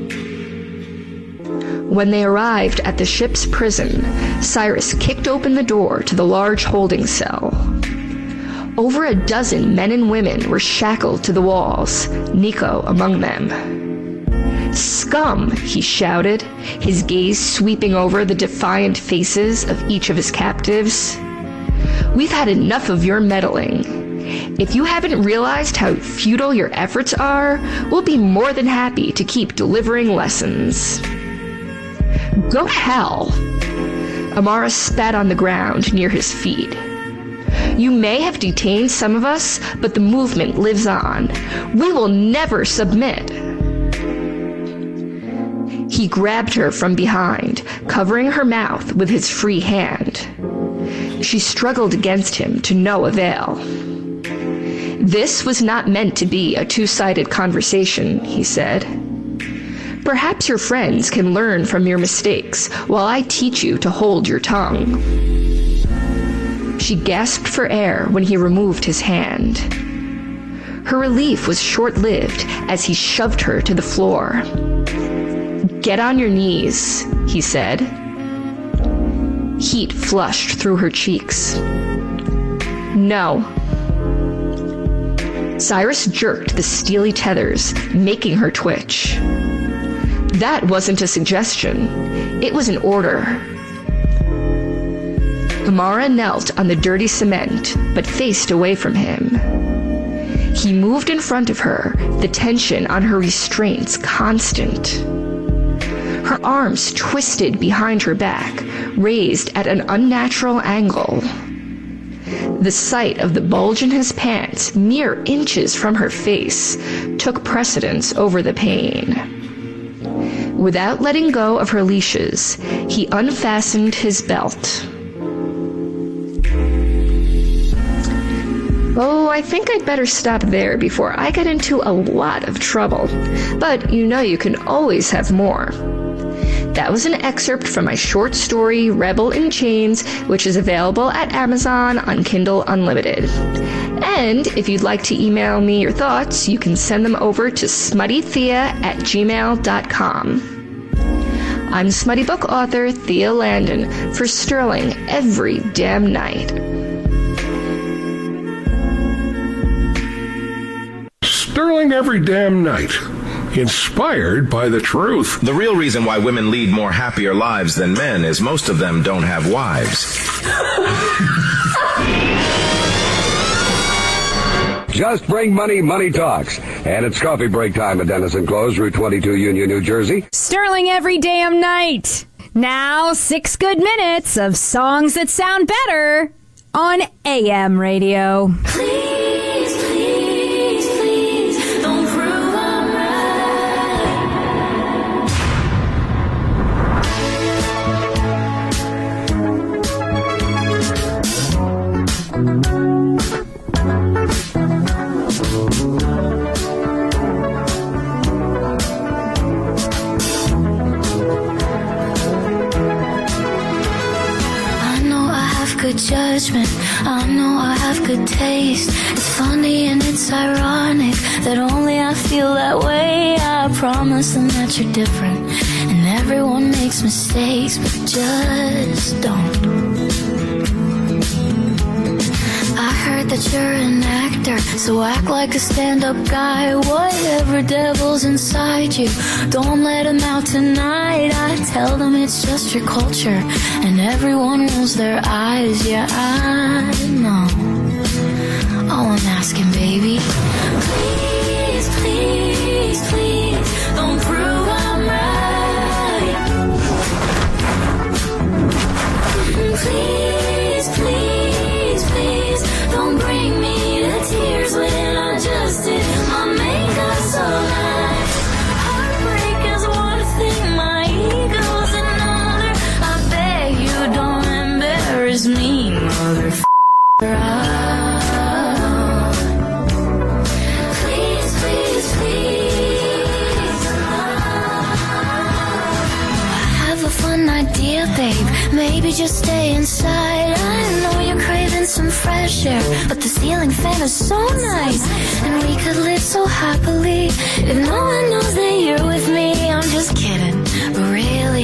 When they arrived at the ship's prison, Cyrus kicked open the door to the large holding cell. Over a dozen men and women were shackled to the walls, Nico among them. "Scum!" he shouted, his gaze sweeping over the defiant faces of each of his captives. "We've had enough of your meddling. If you haven't realized how futile your efforts are, we'll be more than happy to keep delivering lessons." "Go hell!" Amara spat on the ground near his feet. "You may have detained some of us, but the movement lives on. We will never submit." He grabbed her from behind, covering her mouth with his free hand. She struggled against him to no avail. "This was not meant to be a two-sided conversation," he said. "Perhaps your friends can learn from your mistakes while I teach you to hold your tongue." She gasped for air when he removed his hand. Her relief was short-lived as he shoved her to the floor. "Get on your knees," he said. Heat flushed through her cheeks. "No." Cyrus jerked the steely tethers, making her twitch. That wasn't a suggestion. It was an order. Amara knelt on the dirty cement, but faced away from him. He moved in front of her, the tension on her restraints constant. Her arms twisted behind her back, raised at an unnatural angle. The sight of the bulge in his pants, mere inches from her face, took precedence over the pain. Without letting go of her leashes, he unfastened his belt. "Oh, I think I'd better stop there before I get into a lot of trouble. But you know you can always have more. That was an excerpt from my short story, Rebel in Chains, which is available at Amazon on Kindle Unlimited. And if you'd like to email me your thoughts, you can send them over to smuttythea@gmail.com. I'm smutty book author Thea Landon for Sterling Every Damn Night. Sterling Every Damn Night. Inspired by the truth. The real reason why women lead more happier lives than men is most of them don't have wives. Just bring money, money talks. And it's coffee break time at Denison Close, Route 22, Union, New Jersey. Sterling Every Damn Night. Now, 6 good minutes of songs that sound better on AM radio. Please, please, please, don't prove I'm good judgment, I know I have good taste. It's funny and it's ironic that only I feel that way. I promise them that you're different, and everyone makes mistakes, but just don't. I heard that you're an actor, so act like a stand-up guy. Whatever devil's inside you, don't let him out tonight. I tell them it's just your culture, and everyone rolls their eyes. Yeah, I know. All I'm asking, baby, please, please, please, don't prove I'm right. Please, please, please, don't bring me to tears when I just did my makeup so nice. Heartbreak is one thing, my ego's another. I beg you don't embarrass me, motherfucker. Please, please, please. I have a fun idea, babe. Maybe just stay inside. I know you're craving some fresh air, but the ceiling fan is so nice, and we could live so happily if no one knows that you're with me. I'm just kidding, but really